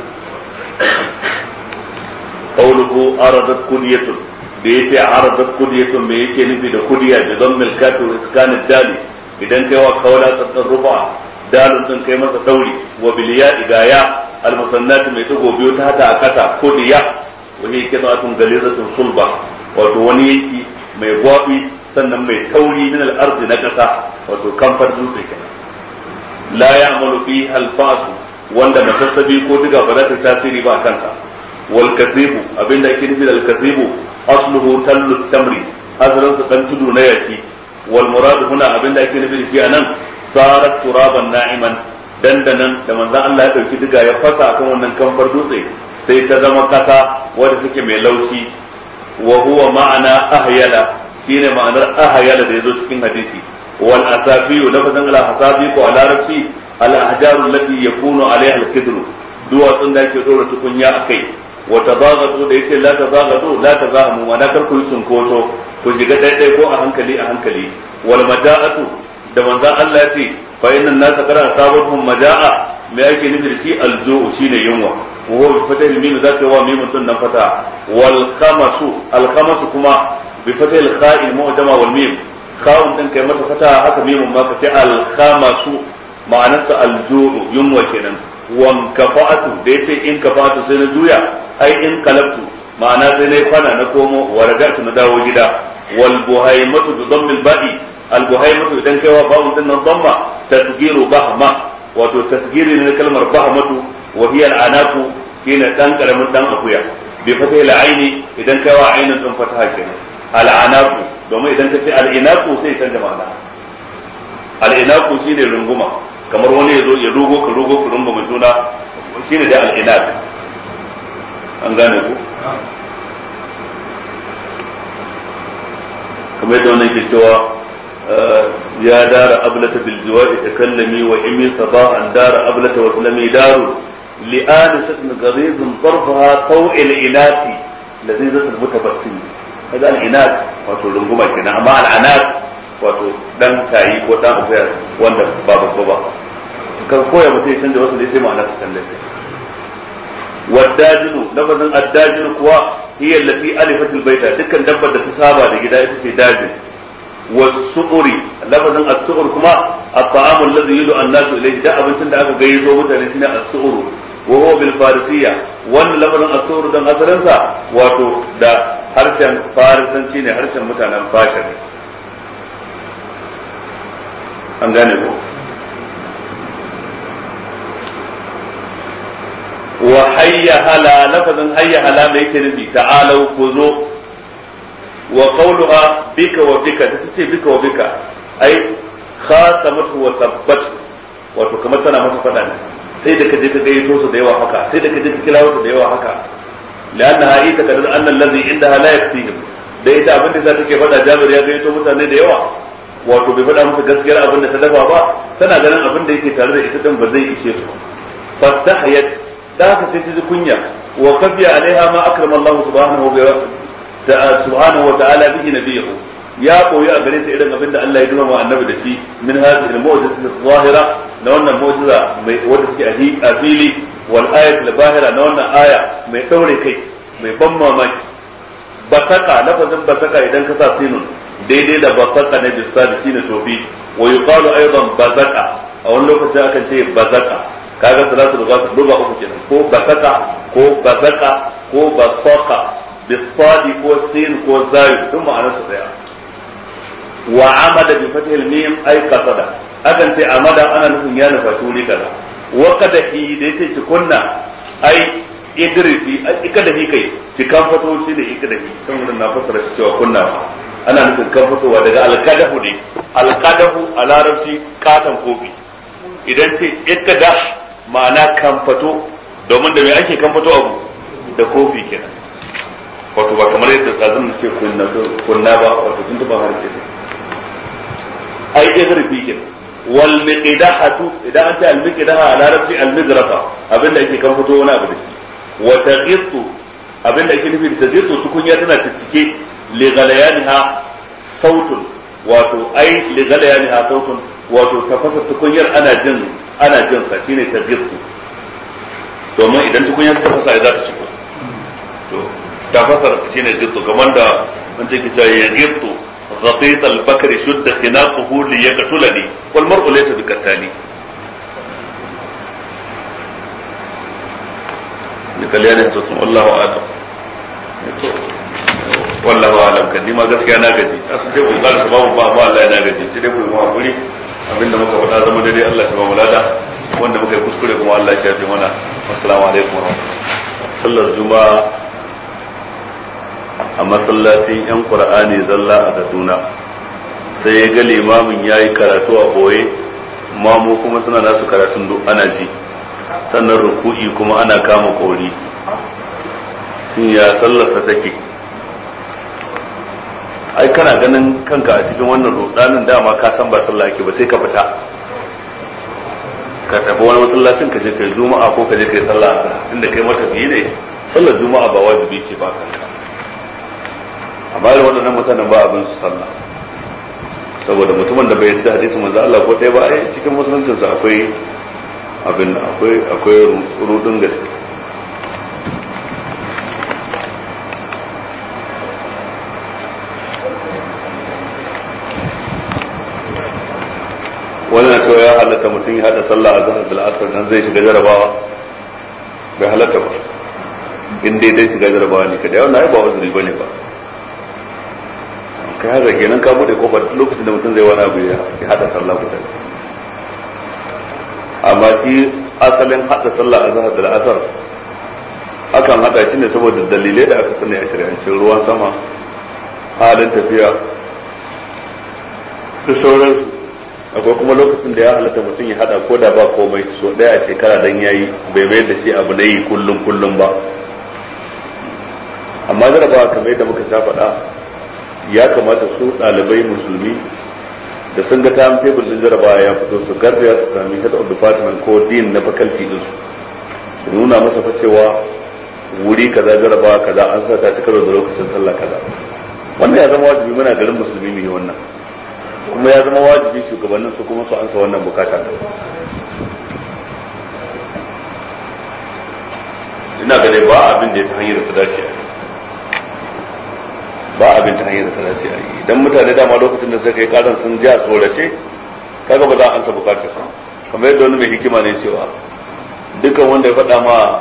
قوله عرضت كلية بيتي عرضت كلية بيتي نفي ده كلية بضم الكاف وإسكان الدال إذن كوا قولا الربع دال إذن كيما تطولي وبالياء غايا المصنات ميتوغو بيوتها تأكتا كلية وهي كطعة غليظة صلبة وتونيكي ميغوابي سنن ميتولي من الأرض نكسا وتكمفر دوسي لا يعمل فيها الفاس wanda masassabi ko diga ba za ta tasiri ba kansa wal kadhibu abinda ake nufi da al kadhibu asluhu tallu tamri asalin sa dan tudu na yaki wal murad huna abinda ake nufi da shi anan sarat turaban na'iman dandanan da manzon Allah ya dauki diga ya fasa akan wannan kamfar dutse sai ta zama kasa wadda take mai laushi wa huwa ma'ana ahyala shine ma'anar ahyala da yazo cikin hadisi wal asafiyu lafazan al asafi ko al arabi al-ahjaru allati yakunu alaiha al-qidru duwatsun da ake dora tukunya akai wa tazagatu da yake la tazagatu la tazahamu wa nakar ku sunkoso ku shiga daidai ko a hankali a hankali wal maja'atu da manzon Allah ce fa inna an-nasa qara sabatuhum maja'a me yake nufi da shi al-zu'u shine yunwa wa huwa bi fatahil mim zaka wa mim tun nan fata wal khamasu al khamasu kuma bi fatahil kha'il mu'jama wal mim kha'un din kai mata fata haka mimun ma ka ce al khamasu ma'anarsa aljuru yunwa kenan wan kafa'atu da yace in kafa'atu sai na juya ai in kalabtu ma'ana sai na kwana na komo wa raja'tu na dawo gida wal buhaimatu bi dhammil ba'i al buhaimatu idan kaiwa ba'un din nan dhamma tasgiru bahma wato tasgiri ne kalmar bahmatu wa hiya al anaku kina dan karamin dan akuya bi fatahil aini idan kaiwa ainin din fataha kenan al anaku domin idan kace al inaku sai canza ma'ana al inaku shine runguma kamar wani ya zo ya rugo ka rugo ka rumba mai juna shine da al-inaq an gane ku kamar yadda wannan ke cewa ya dara ablata bil jiwa'i takallami wa imi sabahan dara ablata wa islami daru li'an satn gharizun tarfaha taw'il inati lazizat al-mutabattim hada al-inaq wato runguma kenan amma al-anaq wato dan tayi ko dan afiyar wanda ba babba ba kan koya mutum canza wasu da sai ma'ana ta canza wadajinu lafazin addajinu kuwa hiya allati alifat albayta dukkan dabbar da ta saba da gida ita ce dajin was-su'uri lafazin as-su'ur kuma at-ta'amu alladhi yudu an-nasu ilayhi da abincin da aka gayyato mutane shine as-su'ur wa huwa bil farisiyya wannan lafazin as-su'ur dan asalinsa wato da harshen farisanci ne harshen mutanen fasha ne an gane ko wa hayya hala lafazin hayya hala mai yake nufi ta'alau ku zo wa qawluha bika wa bika ta ce bika wa bika ai khasamatu wa sabbatu wato kamar tana masa fada ne sai da kaje ka gaito su da yawa haka sai da kaje ka kira su da yawa haka لأنها إيتا كذا أن الذي عندها لا يكفيهم da ita abin da za ta ke faɗa Jabir ya gaito mutane da yawa wato bai faɗa musu gaskiyar abin da ta dafa ba tana ganin abin da yake tare da ita din ba zai ishe su fastahiyat da haka sai ta ji kunya wa kafiya alaiha ma akrama Allah subhanahu wa subhanahu wa ta'ala bihi nabiyahu ya koyi a gare ta irin abin da Allah ya girmama annabi da shi min hadhihi al-mu'jizati adh-dhahira na wannan mu'jiza mai wanda take a fili wal ayat al-bahira na wannan aya mai daure kai mai ban mamaki basaka lafazin basaka idan ka sa sinun daidai da basaka na bisa da shine tofi wa yuqalu aidan basaka a wani lokaci akan ce basaka kaga salatu da duba uku kenan ko basaka ko basaka ko basaka bisadi ko sin ko zayu duk ma'anar su daya wa amada bi fathil mim ay qasada akan ce amada ana nufin ya nufa turi kaza wa kadahi da yace ki kunna ai idrifi ikadahi kai ki kan fato shi da ikadahi kan wannan na fasara shi cewa kunna ana nufin kan fitowa daga alkadahu ne alkadahu a larabci katan kofi idan ce ikadah ma'ana kan fato domin da me ake kan fato abu da kofi kenan wato ba kamar yadda tsazin ce kunna kunna ba wato tun tuba har ce ai idrifi kenan wal miqdahatu idan an ce al miqdaha a larabci al midrafa abinda ake kan fito wani abu da shi wa taghitu abinda ake nufi da taghitu tukunya tana cike li ghalayaniha sautun wato ai li ghalayaniha sautun wato tafasa tukunyar ana jin ana jin sa shine taghitu domin idan tukunyar ta tafasa za ta ciko to tafasar shine taghitu kamar da an ce kita yaghitu غطيط البكر شد خناقه ليقتلني والمرء ليس بقتالي لكليان يحسسهم والله أعلم والله أعلم كدي ما قد كان ناقدي أصلا جيبوا قال سباب الله ما الله ناقدي سيديبوا المعقولي abinda muka faɗa zama daidai Allah ya ba mu lada wanda muka yi kuskure kuma Allah ya shafe mana assalamu alaikum wa rahmatullahi sallar juma'a a masallacin yan qur'ani zalla a Kaduna sai ya ga limamin yayi karatu a boye mamu kuma suna nasu karatun duk ana ji sannan ruku'i kuma ana kama kori shin ya sallarsa take ai kana ganin kanka a cikin wannan rudanin dama ka san ba sallah ake ba sai ka fita ka tafi wani masallacin ka je kai juma'a ko ka je kai sallah inda kai matafiyi ne sallar juma'a ba wajibi ce ba kanka amma da waɗannan mutanen ba abin su sallah saboda mutumin da bai yarda hadisin manzo Allah ko ɗaya ba ai cikin musuluncin sa akwai abin akwai akwai rudin gaske wannan to ya halatta mutum ya hada sallah azhar da asr dan zai shiga jarabawa bai halatta ba in dai dai shiga jarabawa ne kada wannan ai ba uzuri bane ba kai haka kenan ka bude kofar lokacin da mutum zai wani abu ya hada sallah guda amma shi asalin hada sallah azhar da asr akan hada shi ne saboda dalilai da aka sani a shari'ancin ruwan sama halin tafiya da sauransu akwai kuma lokacin da ya halatta mutum ya hada ko da ba komai so daya a shekara dan yayi bai mayar da shi abu na yi kullum kullum ba amma jarabawa kamar yadda muka sha faɗa ya kamata su ɗalibai musulmi da sun ga time table din jarabawa ya fito su garzaya su sami head of department ko dean na faculty din su su nuna masa fa cewa wuri kaza jarabawa kaza an sa ta ci karo da lokacin sallah kaza wannan ya zama wajibi muna garin musulmi ne wannan kuma ya zama wajibi shugabannin su kuma su ansa wannan bukata ina gane ba abin da ya ta hanyar ta dace ba abin ta hanyar da ta dace a yi. Idan mutane dama lokacin da suka yi karan sun ji a tsorace kaga ba za a ansa bukatar su, kamar yadda wani mai hikima ne cewa dukkan wanda ya faɗa ma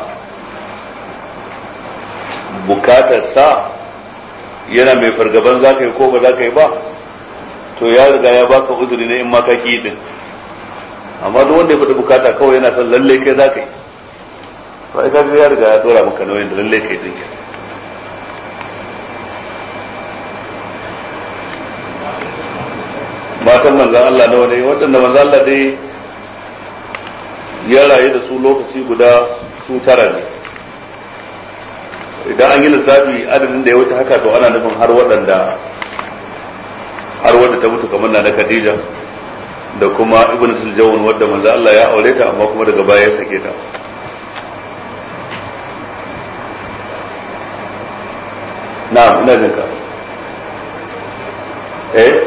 bukatar sa yana mai fargaban za ka yi ko ba za ka yi ba, to ya riga ya baka uzuri ne in ma ka ki din. Amma duk wanda ya faɗi bukata kawai yana son lalle kai za ka yi, to ai kaga ya riga ya dora maka nauyin da lalle kai din. Matan manzan Allah nawa ne waɗanda manzan Allah dai ya rayu da su lokaci guda su tara ne. Idan an yi lissafi adadin da ya wuce haka to ana nufin har waɗanda har wadda ta mutu kamar na Khadija da kuma Ibn Tuljawun wadda manzan Allah ya aure ta amma kuma daga baya ya sake ta. Na'am, ina jin ka. Eh?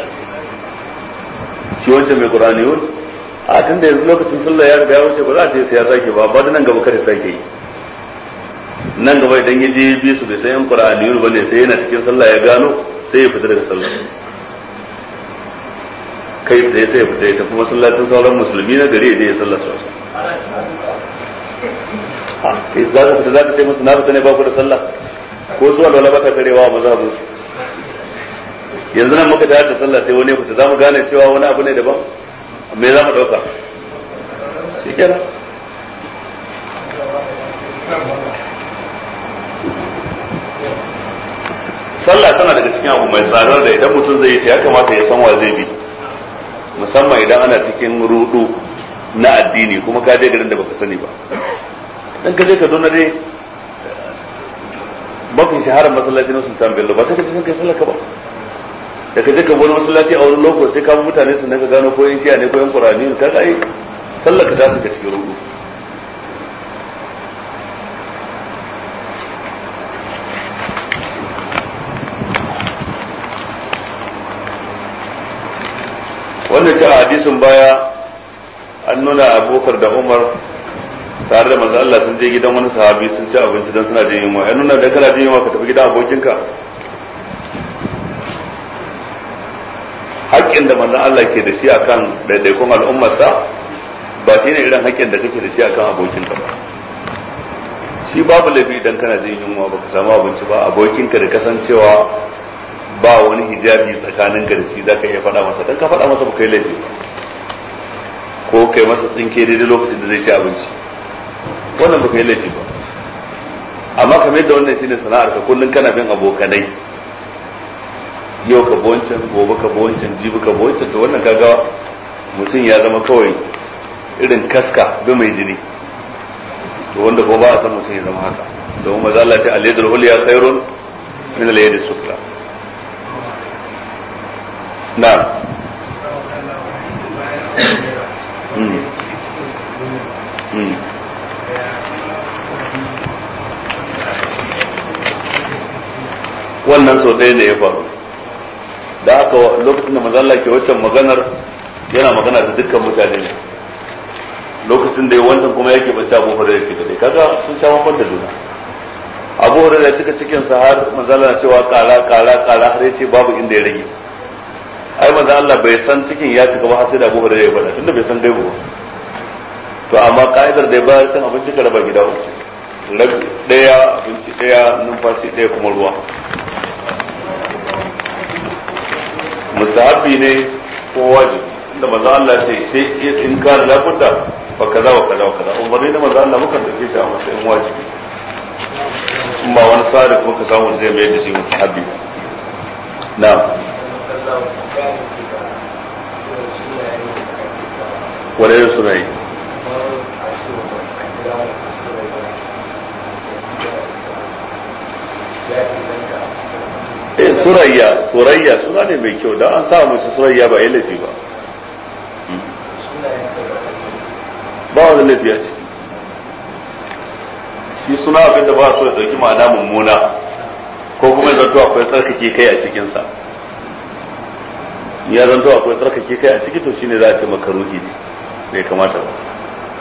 Shi wancan mai Qur'ani yun? A tunda yanzu lokacin sallah ya riga ya wuce ba za a ce sai ya sake ba, ba da nan gaba kada sake yi. Nan gaba idan ya je bi su bai san yan Qur'ani yun bane sai yana cikin sallah ya gano sai ya fita daga sallah. Kai sai sai ya fita ya tafi masallacin sauran musulmi na gari ya je ya sallah su. Ha, kai za ka fita za ka ce musu na fita ne ba ku da sallah? Ko zuwa da ba ta karewa a mazhabin su. Yanzu nan muka tayar da sallah sai wani fita za mu gane cewa wani abu ne daban, me za mu ɗauka shi kenan. Sallah tana daga cikin abu mai tsadar da idan mutum zai yi ta ya kamata ya san wa zai bi, musamman idan ana cikin rudu na addini kuma ka je garin da baka sani ba. Dan ka je ka dona dai mafi shaharar masallaci na Sultan Bello ba sai ka san kai sallah ka ba, da ka je ka wani masallaci a wani lokaci sai ka mutane su ne ka gano ko yin shiya ne ko yin Qur'ani ka ga ai sallah ka tasu ka cikin rudu. wannan ce a hadisin baya an nuna Abubakar da Umar tare da manzo Allah sun je gidan wani sahabi sun ci abinci dan suna jin yunwa, ya nuna da kana jin yunwa ka tafi gidan abokinka. Haƙƙin da manzo Allah ke da shi akan daidaikun al'ummarsa ba shi ne irin haƙƙin da kake da shi akan abokinka ba. Shi babu laifi idan kana jin yunwa baka samu abinci ba, abokinka da kasancewa ba wani hijabi tsakanin ka da shi zaka iya faɗa masa, dan ka faɗa masa ba kai laifi ba, ko kai masa tsinke daidai lokacin da zai ci abinci, wannan ba kai laifi ba. Amma kamar yadda wannan shine sana'ar ka, kullun kana bin abokanai, yau ka boncan gobe ka boncan jibi ka boncan, to wannan kaga mutum ya zama kawai irin kaska bi mai jini, to wanda kuma ba a san mutum ya zama haka. don maza Allah ta al-yadul ulya khairun min al-yadis sufla. na'am mm mm wannan so ɗaya ne ya faru da haka lokacin da manzo Allah ke waccan maganar yana magana da dukkan mutane ne, lokacin da ya wancan kuma yake bace Abu Hurairah ke dai kaga sun sha mafan da juna. Abu Hurairah cika cikin sa har manzo Allah cewa kara kara kara har yace babu inda ya rage. Ai manzo Allah bai san cikin ya cika ba har sai da Abu Hurairah ya faɗa tunda bai san gaibu ba. To amma ka'idar da ya bayar cin abinci ka raba gida uku, rabi daya abinci daya numfashi daya kuma ruwa. Mustahabbi ne ko wajibi, inda manzo Allah ce sai in ka da labudda fa kaza wa kaza wa kaza, umarni da manzo Allah muka dauke shi a matsayin wajibi, in ba wani sare kuma ka samu zai mai da shi mustahabbi. na'am wala yusunai eh surayya surayya suna ne mai kyau, dan an sa musu surayya ba yayi laifi ba, ba wani laifi a ciki. shi suna abin da ba so ya dauki ma'ana mummuna ko kuma zanto akwai tsarkake kai a cikinsa. ya zanto akwai tsarkake kai a ciki to shine za a ce makaruhi ne, bai kamata ba.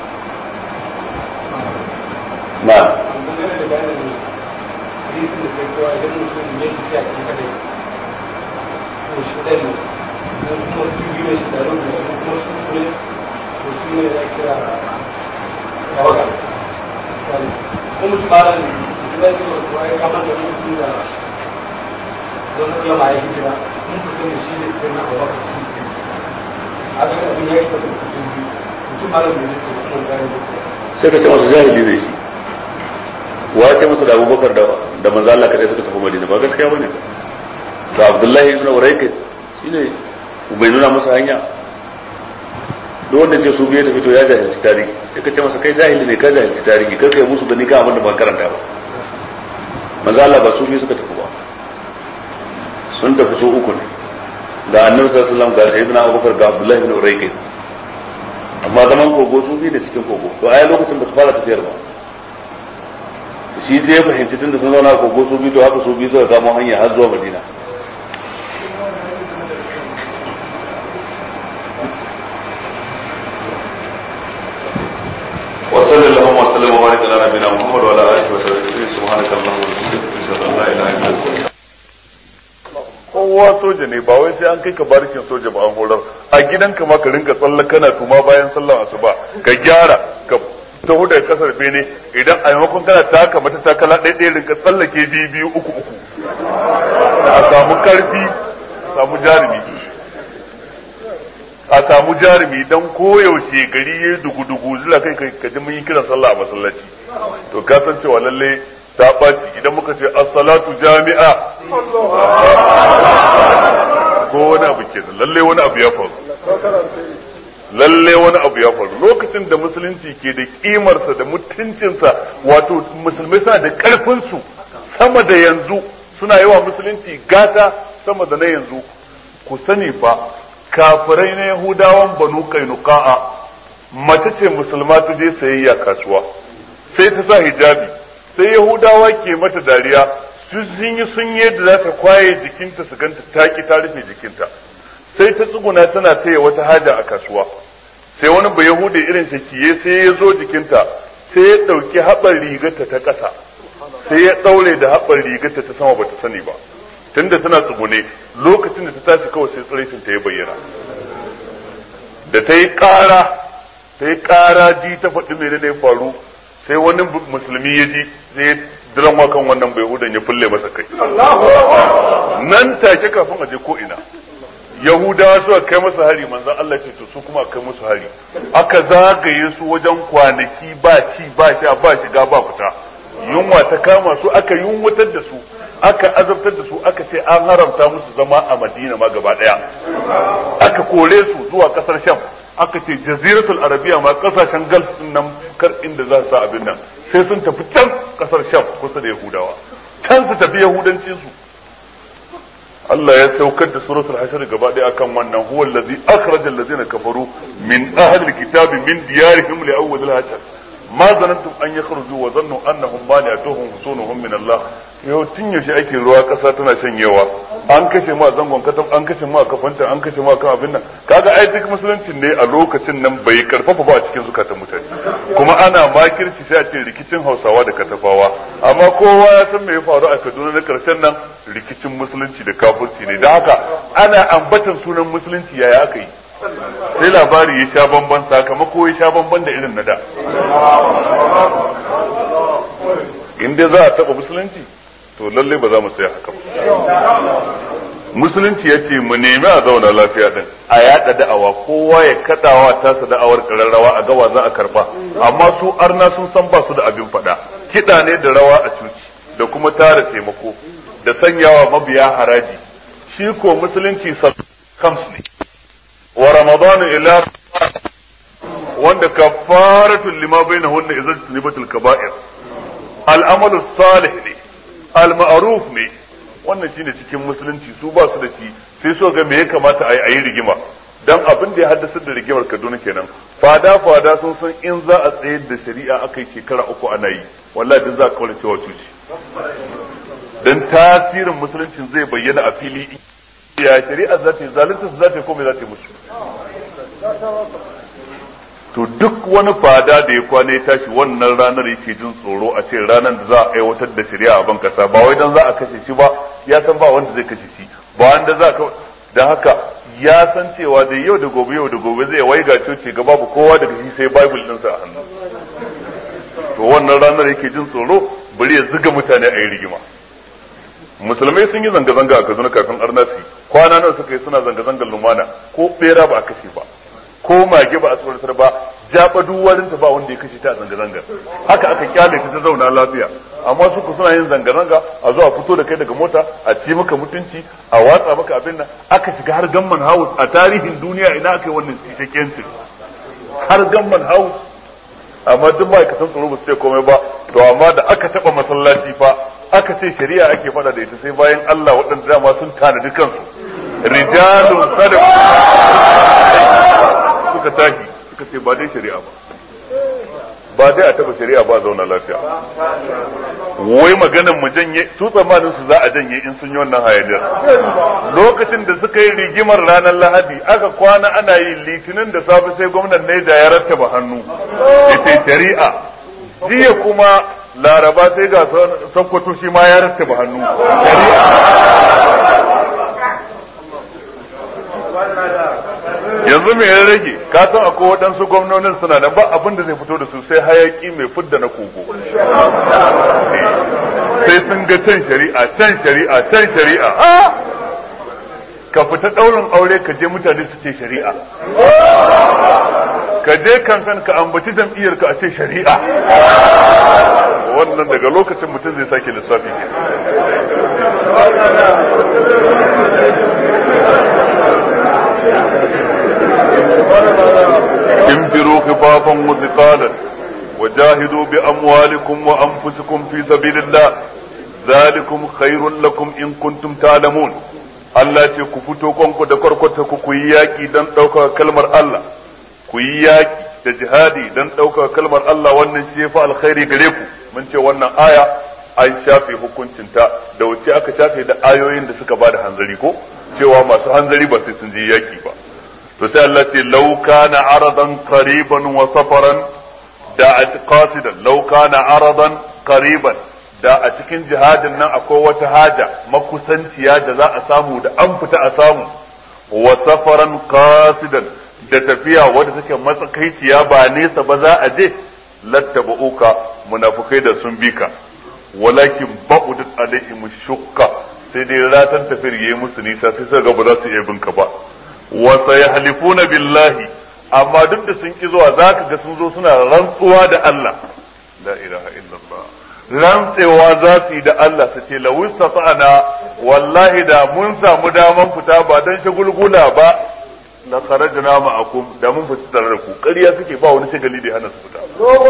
na cewa idan mutum ya tafiya cikin kadai to shi ɗan ne kuma su biyu shi da rubu da kuma su ne to su ne ya kira tawaga ko mutum ba da idan ya zo ya kamar da mutum da don ya ma ya hijira mun fito da shi ne sai na hawa a ga abin ya yi fata mutum ba da mutum kuma da sai ka ce masa jahili ne shi wace masa da abubakar da da manzo Allah kadai suka tafi Madina ba gaskiya bane to Abdullahi ibn Urayqit shine bai nuna masa hanya duk wanda ce su biye da fito ya jahilci tarihi sai ka ce masa kai jahili ne ka jahilci tarihi kar kai musu da ni ka abin da ba karanta ba manzo Allah ba su biye suka tafi ba sun tafi su uku ne da Annabi sallallahu alaihi wasallam ga sayyidina Abubakar ga Abdullahi ibn Urayqit amma zaman kogo su biye da cikin kogo to ai lokacin da su fara tafiyar ba shi sai ya fahimci tun da sun zauna kogo su biyu to haka su biyu suka kamo hanya har zuwa Madina wa sallallahu wa sallam wa baraka ala nabiyina Muhammad wa ala alihi wa sahbihi subhanaka allahumma wa bihamdika ashhadu an la ilaha illa anta kowa soja ne ba wai sai an kai ka barikin soja ba an horar a gidanka ma ka rinka tsalla kana tuma bayan sallar asuba ka gyara ka taho daga kasar bene idan a maimakon kana taka mata takala ɗaya ɗaya rinka tsallake biyu biyu uku uku a samu karfi a samu jarumi a samu jarumi don koyaushe gari ya yi dugu-dugu zula kai ka ji mun yi kiran sallah a masallaci to ka san cewa lalle ta ɓaci idan muka ce as-salatu jami'a ko wani abu kenan lalle wani abu ya faru lalle wani abu ya faru lokacin da musulunci ke da kimarsa da mutuncinsa wato musulmai suna da karfinsu sama da yanzu suna yi wa musulunci gata sama da na yanzu ku sani ba kafirai na yahudawan banu kainuka'a mace ce musulma ta je sayayya kasuwa sai ta sa hijabi sai yahudawa ke mata dariya su sun yi sun yadda za ta kwaye jikinta su ganta taki ta rufe jikinta sai ta tsuguna tana taya wata haja a kasuwa sai wani bai yahuda irin shakiye sai ya zo jikinta sai ya ɗauki haɓar rigarta ta ƙasa sai ya ɗaure da haɓar rigarta ta sama bata sani ba tunda tana tsugune lokacin da ta tashi kawai sai tsiraitin ta ya bayyana da ta yi ƙara ta yi ƙara ji ta faɗi mai ne faru sai wani musulmi ya ji sai ya diran kan wannan bai yahudan ya fulle masa kai nan take kafin a je ko ina Yahudawa suka kai masa hari manzon Allah ce to su kuma kai musu hari aka zagaye su wajen kwanaki ba ci ba sha ba shiga ba fita yunwa ta kama su aka yunwatar da su aka azabtar da su aka ce an haramta musu zama a Madina ma gaba daya aka kore su zuwa kasar Sham aka ce jaziratul arabiya ma kasashen Gulf din nan kar inda za su sa abin nan sai sun tafi can kasar Sham kusa da Yahudawa can su tafi yahudancin su Allah ya saukar da suratul hashr gaba daya akan wannan huwa allazi akhraja allazina kafaru min ahli alkitabi min diyarihim li awwal alhashr ma zanantum an yakhruju wa dhannu annahum mani'atuhum husunuhum min Allah yau tun yaushe ake ruwa kasa tana shanyewa an kashe mu a zangon katab an kashe mu a kafanta an kashe mu a kan abin nan kaga ai duk musulunci ne a lokacin nan bai karfafa ba a cikin zukatan mutane kuma ana makirci sai a ce rikicin Hausawa da Katafawa amma kowa ya san me ya faru a Kaduna na karshen nan rikicin musulunci da kafirci ne da haka ana ambatan sunan musulunci yaya aka yi sai labari ya sha bamban sakamako ya sha bamban da irin na da in dai za a taba musulunci to lalle ba za mu tsaya haka ba musulunci ya ce mu nemi a zauna lafiya din a yada da'awa kowa ya kadawa tasa da'awar kararrawa a gawa za a karba amma su arna sun san ba su da abin fada kiɗa ne da rawa a cuci da kuma tara taimako da sanyawa mabiya haraji shi ko musulunci kams ne wa ramadanu ila wanda kafaratul lima bainahunna idza tunibatul kaba'ir al'amalu salih ne al-ma'ruf ne wannan shine cikin musulunci su ba su da shi sai so ga me ya kamata a yi rigima dan abin da ya haddasa da rigimar Kaduna kenan fada fada sun san in za a tsayar da shari'a akai shekara uku ana yi wallahi din za a kaura cewa cuci dan tasirin musuluncin zai bayyana a fili ya shari'a za ta yi zalunta za ta yi komai za ta yi musu to duk wani fada da ya kwana ya tashi wannan ranar yake jin tsoro a ce ranar da za a aiwatar da shari'a a ban kasa ba wai dan za a kashe shi ba ya san ba wanda zai kashe shi ba wanda za ka da haka ya san cewa da yau da gobe yau da gobe zai waiga coci ga babu kowa daga shi sai bible ɗinsa a hannu to wannan ranar yake jin tsoro bari ya zuga mutane a yi rigima musulmai sun yi zanga-zanga a Kaduna kafin arnasi kwana nan suka yi suna zanga-zangar lumana ko bera ba a kashe ba ko mage ba a tsoratar ba jaba duwarinta ba wanda ya kashe ta a zanga-zangar haka aka kyale ta ta zauna lafiya amma su ku suna yin zanga-zanga a zo a fito da kai daga mota a ci maka mutunci a watsa maka abin nan aka shiga har gamman house a tarihin duniya ina aka yi wannan cikakken har gamman house amma duk ma'aikatan tsaro ba su ce komai ba to amma da aka taba masallaci fa aka ce shari'a ake fada da ita sai bayan Allah waɗanda dama sun tanadi kansu rijalun sadaqu suka tashi suka ce ba dai shari'a ba ba dai a taba shari'a ba zauna lafiya wai maganan mu janye su tsammanin su za a janye in sun yi wannan hayaniyar lokacin da suka yi rigimar ranar Lahadi aka kwana ana yi litinin da safe sai gwamnan Neja ya rattaba hannu ita shari'a jiya kuma Laraba sai ga Sokoto shi ma ya rattaba hannu yanzu me ya rage ka san akwai waɗansu gwamnonin suna da ba abin da zai fito da su sai hayaki mai fidda na kogo sai sun ga can shari'a can shari'a can shari'a ka fita ɗaurin aure ka je mutane su ce shari'a ka je kankan ka ambaci jam'iyyar ka a ce shari'a wannan daga lokacin mutum zai sake lissafi انفروا خفافا وثقالا وجاهدوا بأموالكم وأنفسكم في سبيل الله ذلكم خير لكم إن كنتم تعلمون Allah ce ku fito kanku da kwarkwata ku ku yi yaki don ɗaukaka kalmar Allah ku yi yaki da jihadi don ɗaukaka kalmar Allah wannan shi fa alkhairi gare ku mun ce wannan aya an shafe hukuncinta da wacce aka shafe da ayoyin da suka bada hanzari ko cewa masu hanzari ba sai sun je yaki ba to sai Allah ce law kana aradan qariban wa safaran da qasidan law kana aradan qariban da a cikin jihadin nan akwai wata haja makusanciya da za a samu da an fita a samu wa safaran qasidan da tafiya wadda take matsakaiciya ba nesa ba za a je lattaba'uka munafikai da sun bika walakin ba'udat alaihim shukka sai dai ratan tafiyar yayi musu nisa sai suka ga ba za su iya binka ba wa sayahlifuna billahi amma duk da sun ki zuwa zaka ga sun zo suna rantsuwa da Allah la ilaha illallah rantsewa za su yi da Allah su ce lawis ta'ana wallahi da mun samu daman fita ba dan shagulgula ba la kharajna ma'akum da mun fita tare da ku ƙarya suke ba wani shagali da hana su fita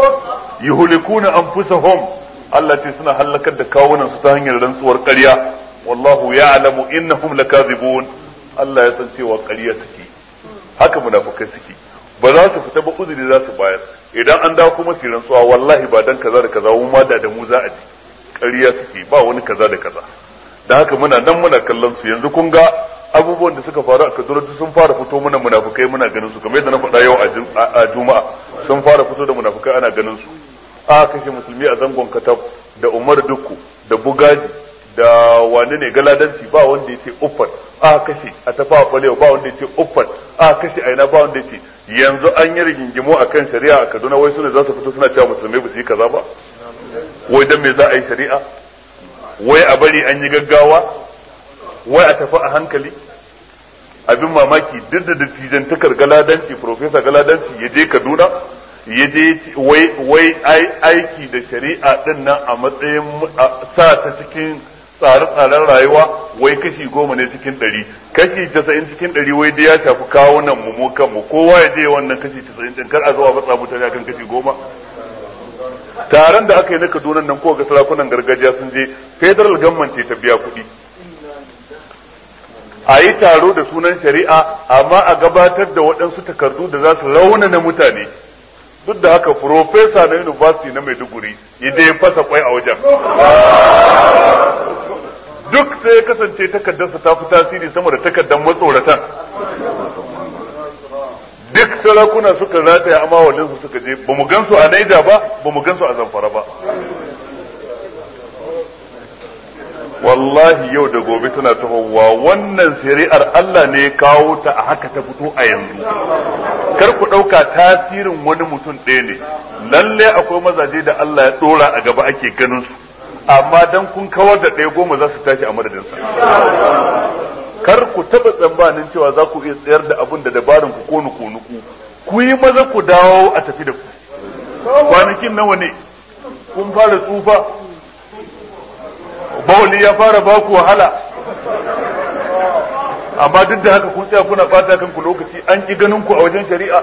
yuhlikuna anfusahum Allah ce suna halakar da kawunan su ta hanyar rantsuwar ƙarya wallahu ya'lamu innahum lakazibun Allah ya san cewa ƙarya suke haka munafikai suke ba za su fita ba uzuri za su bayar idan an dawo kuma su rantsuwa wallahi ba dan kaza da kaza mu ma da da mu za a ji ƙarya suke ba wani kaza da kaza da haka muna nan muna kallon su yanzu kun ga abubuwan da suka faru a Kaduna sun fara fito mana munafikai muna ganin su kamar yadda na faɗa yau a Juma'a sun fara fito da munafikai ana ganin su a kashe musulmi a zangon Katab da Umar Dukku da Bugaji da wane ne Galadanci ba wanda yace uffat a kashe a tafa balewa ba wanda yace uffat a kashe aina ba wanda yace yanzu an yi rigingimo akan shari'a a Kaduna wai sune za su fito suna cewa musulmai ba su yi kaza ba wai dan me za a yi shari'a wai a bari an yi gaggawa wai a tafi a hankali abin mamaki duk da dattijantakar Galadanci Professor Galadanci ya je Kaduna ya je wai wai aiki da shari'a din nan a matsayin sa ta cikin tsare-tsaren rayuwa wai kashi goma ne cikin ɗari kashi casa'in cikin ɗari wai da ya shafi kawo nan mu mu kanmu kowa ya je wannan kashi casa'in din kar a zo a matsa mutane akan kashi goma taron da aka yi na Kaduna nan ko ga sarakunan gargajiya sun je federal government ce ta biya kuɗi a yi taro da sunan shari'a amma a gabatar da waɗansu takardu da za su raunana mutane duk da haka profesa na university na Maiduguri idan ya fasa kwai a wajen duk sai ya kasance takardarsa ta fi tasiri sama da takardar matsoratan duk sarakuna suka rataya amma gansu a Naija ba ba mu gansu a Zamfara ba. Wallahi yau da gobe tana tahowa wannan shari'ar Allah ne ya kawo ta a haka ta fito a yanzu. Kar ku ɗauka tasirin wani mutum ɗaya ne, lalle akwai mazaje da Allah ya ɗora a gaba ake ganin su, amma dan kun kawar da ɗaya goma za su tashi a madadinsa. Kar ku taɓa tsammanin cewa za ku iya tsayar da abin da dabarin ku ko nuku-nuku, ku yi maza ku dawo a tafi da ku. Kwanakin nawa ne kun fara tsufa, bawali ya fara baku wahala, amma duk da haka kun tsaya kuna fata kanku lokaci, an ki ganin ku a wajen shari'a.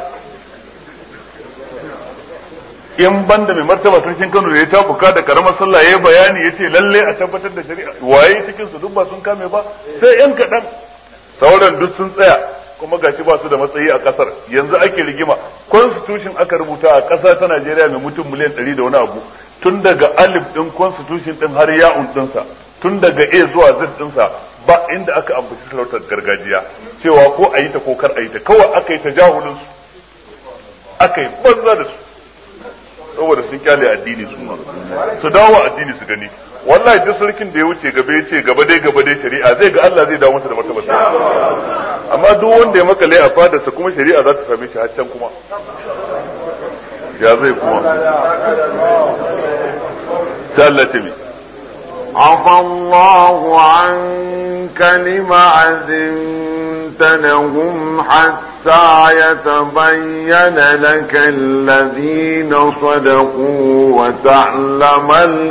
In banda mai martaba sarkin Kano da ya tabuka da karamar sallah ya bayani ya ce lalle a tabbatar da shari'a, waye cikin su duk ba sun kame ba, sai yan kaɗan, sauran duk sun tsaya kuma gashi ba su da matsayi a kasar. Yanzu ake rigima, constitution aka rubuta a ƙasa ta Najeriya mai mutum miliyan ɗari da wani abu, tun daga alif ɗin constitution ɗin har ya'un ɗinsa, tun daga A zuwa Z ɗinsa, ba inda aka ambaci sarautar gargajiya cewa ko a yi ta ko kar a yi ta, kawai aka yi ta jahulin su, aka yi banza da su saboda sun kyale addini su ma su dawo addini su gani. Wallahi duk sarkin da ya wuce gaba ya ce gaba dai gaba dai shari'a, zai ga Allah zai dawo masa da martabarsa. Amma duk wanda ya makale a fadarsa kuma shari'a za ta same shi har can kuma ya zai kuma sallatimi. عفى الله عنك لما أذنت لهم حتى يتبين لك الذين صدقوا وتعلم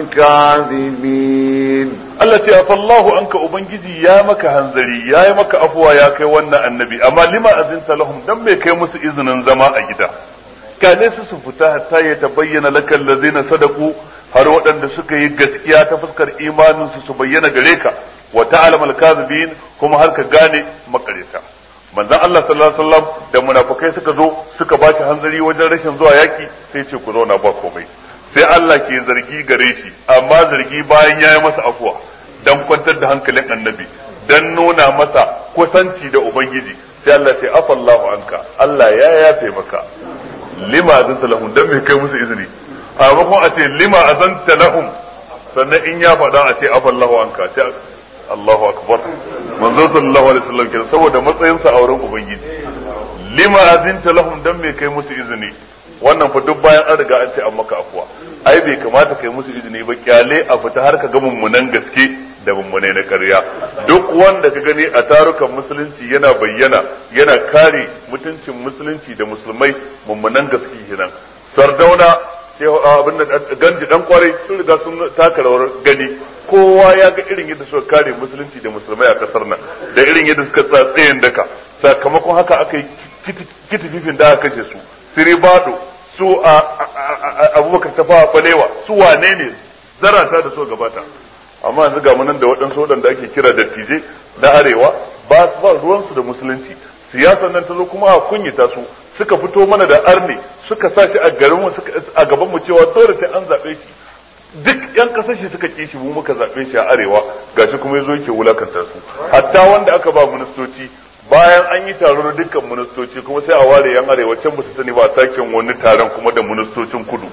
الكاذبين. التي عفى الله عنك أبنجي يا مك هنزلي يا مك أفوا يا كي ونا النبي أما لما أذنت لهم دم كي مس إذن زما أجدا كان سفتا حتى يتبين لك الذين صدقوا har waɗanda suka yi gaskiya ta fuskar imaninsu su bayyana gare ka wa ta'lam al-kadhibin kuma har ka gane makareta. Manzon Allah sallallahu alaihi wasallam da munafikai suka zo suka bashi hanzari wajen rashin zuwa yaki, sai ce ku zauna ba komai. Sai Allah ke zargi gare shi, amma zargi bayan yayi masa afwa dan kwantar da hankalin annabi, dan nuna masa kusanci da ubangiji. Sai Allah ce afallahu anka, Allah ya yafe maka. Lima azanta lahum, dan me kai musu izini. A maimakon a ce lima azanta lahum, sannan in ya faɗa a ce afallahu anka, sai Allahu akbar. Manzo sallallahu alaihi wasallam kenan saboda matsayin sa a wurin ubangiji. Lima azanta lahum, dan me kai musu izini. Wannan fa duk bayan an riga an ce an maka afwa. Ai bai kamata kai musu izini ba, kyale a fita har ka ga mummunan gaske da mummunai na ƙarya. Duk wanda ka gani a tarukan musulunci yana bayyana yana kare mutuncin musulunci da musulmai, mummunan gaske kenan. Sardauna abin da ganji dan kwarai sun riga sun taka rawar gani, kowa ya ga irin yadda suka kare musulunci da musulmai a kasar nan da irin yadda suka tsatsayen daka. Sakamakon haka aka yi kitififin da aka kashe su, siribado su a abubakar tafawa balewa su wane ne zarata da suka gabata. Amma yanzu ga nan da waɗansu waɗanda ake kira dattijai na arewa ba su ba ruwansu da musulunci, siyasar nan ta zo kuma a kunyata su, suka fito mana da arne suka sa shi a garin mu a gaban mu cewa dole sai an zabe shi. Duk yan kasar shi suka ki shi, mu muka zabe shi a arewa, gashi kuma yazo yake wulakanta su. Hatta wanda aka ba ministoci, bayan an yi taro da dukkan ministoci kuma sai a ware yan arewa can ba su sani ba, a sake wani taron kuma da ministocin kudu,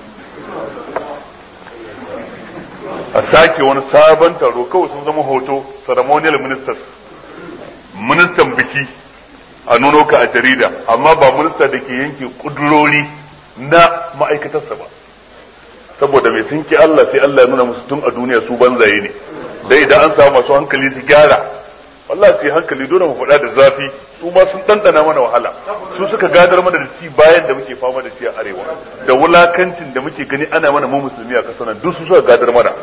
a sake wani sabon taro, kawai sun zama hoto ceremonial ministers, ministan biki a nuno ka a jarida, amma ba minista da ke yanke kudurori na ma'aikatarsa ba. Saboda mai sun ki Allah sai Allah ya nuna musu tun a duniya su banzaye ne. Dai idan an samu masu hankali su gyara, wallahi sai hankali dole mu faɗa da zafi, su ma sun ɗanɗana mana wahala, su suka gadar mana da ci bayan da muke fama da shi a arewa, da wulakancin da muke gani ana mana mu musulmi a ƙasar nan, duk su suka gadar mana.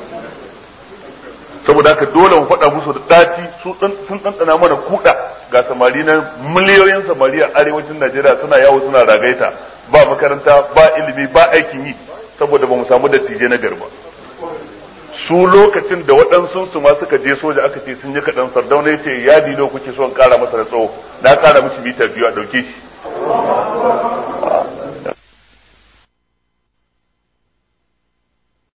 Saboda haka dole mu faɗa musu da ɗaci, su sun ɗanɗana mana kuɗa. Ga samari na miliyoyin samari a arewacin Najeriya suna yawo suna ragaita, ba makaranta ba ilimi ba aikin yi, saboda ba mu samu dattijai na garba. Su lokacin da waɗansu su ma suka je soja aka ce sun yi kaɗan, Sardauna ya ce yadi nawa kuke son ƙara masa da tsawo, na ƙara miki mita biyu a ɗauke shi.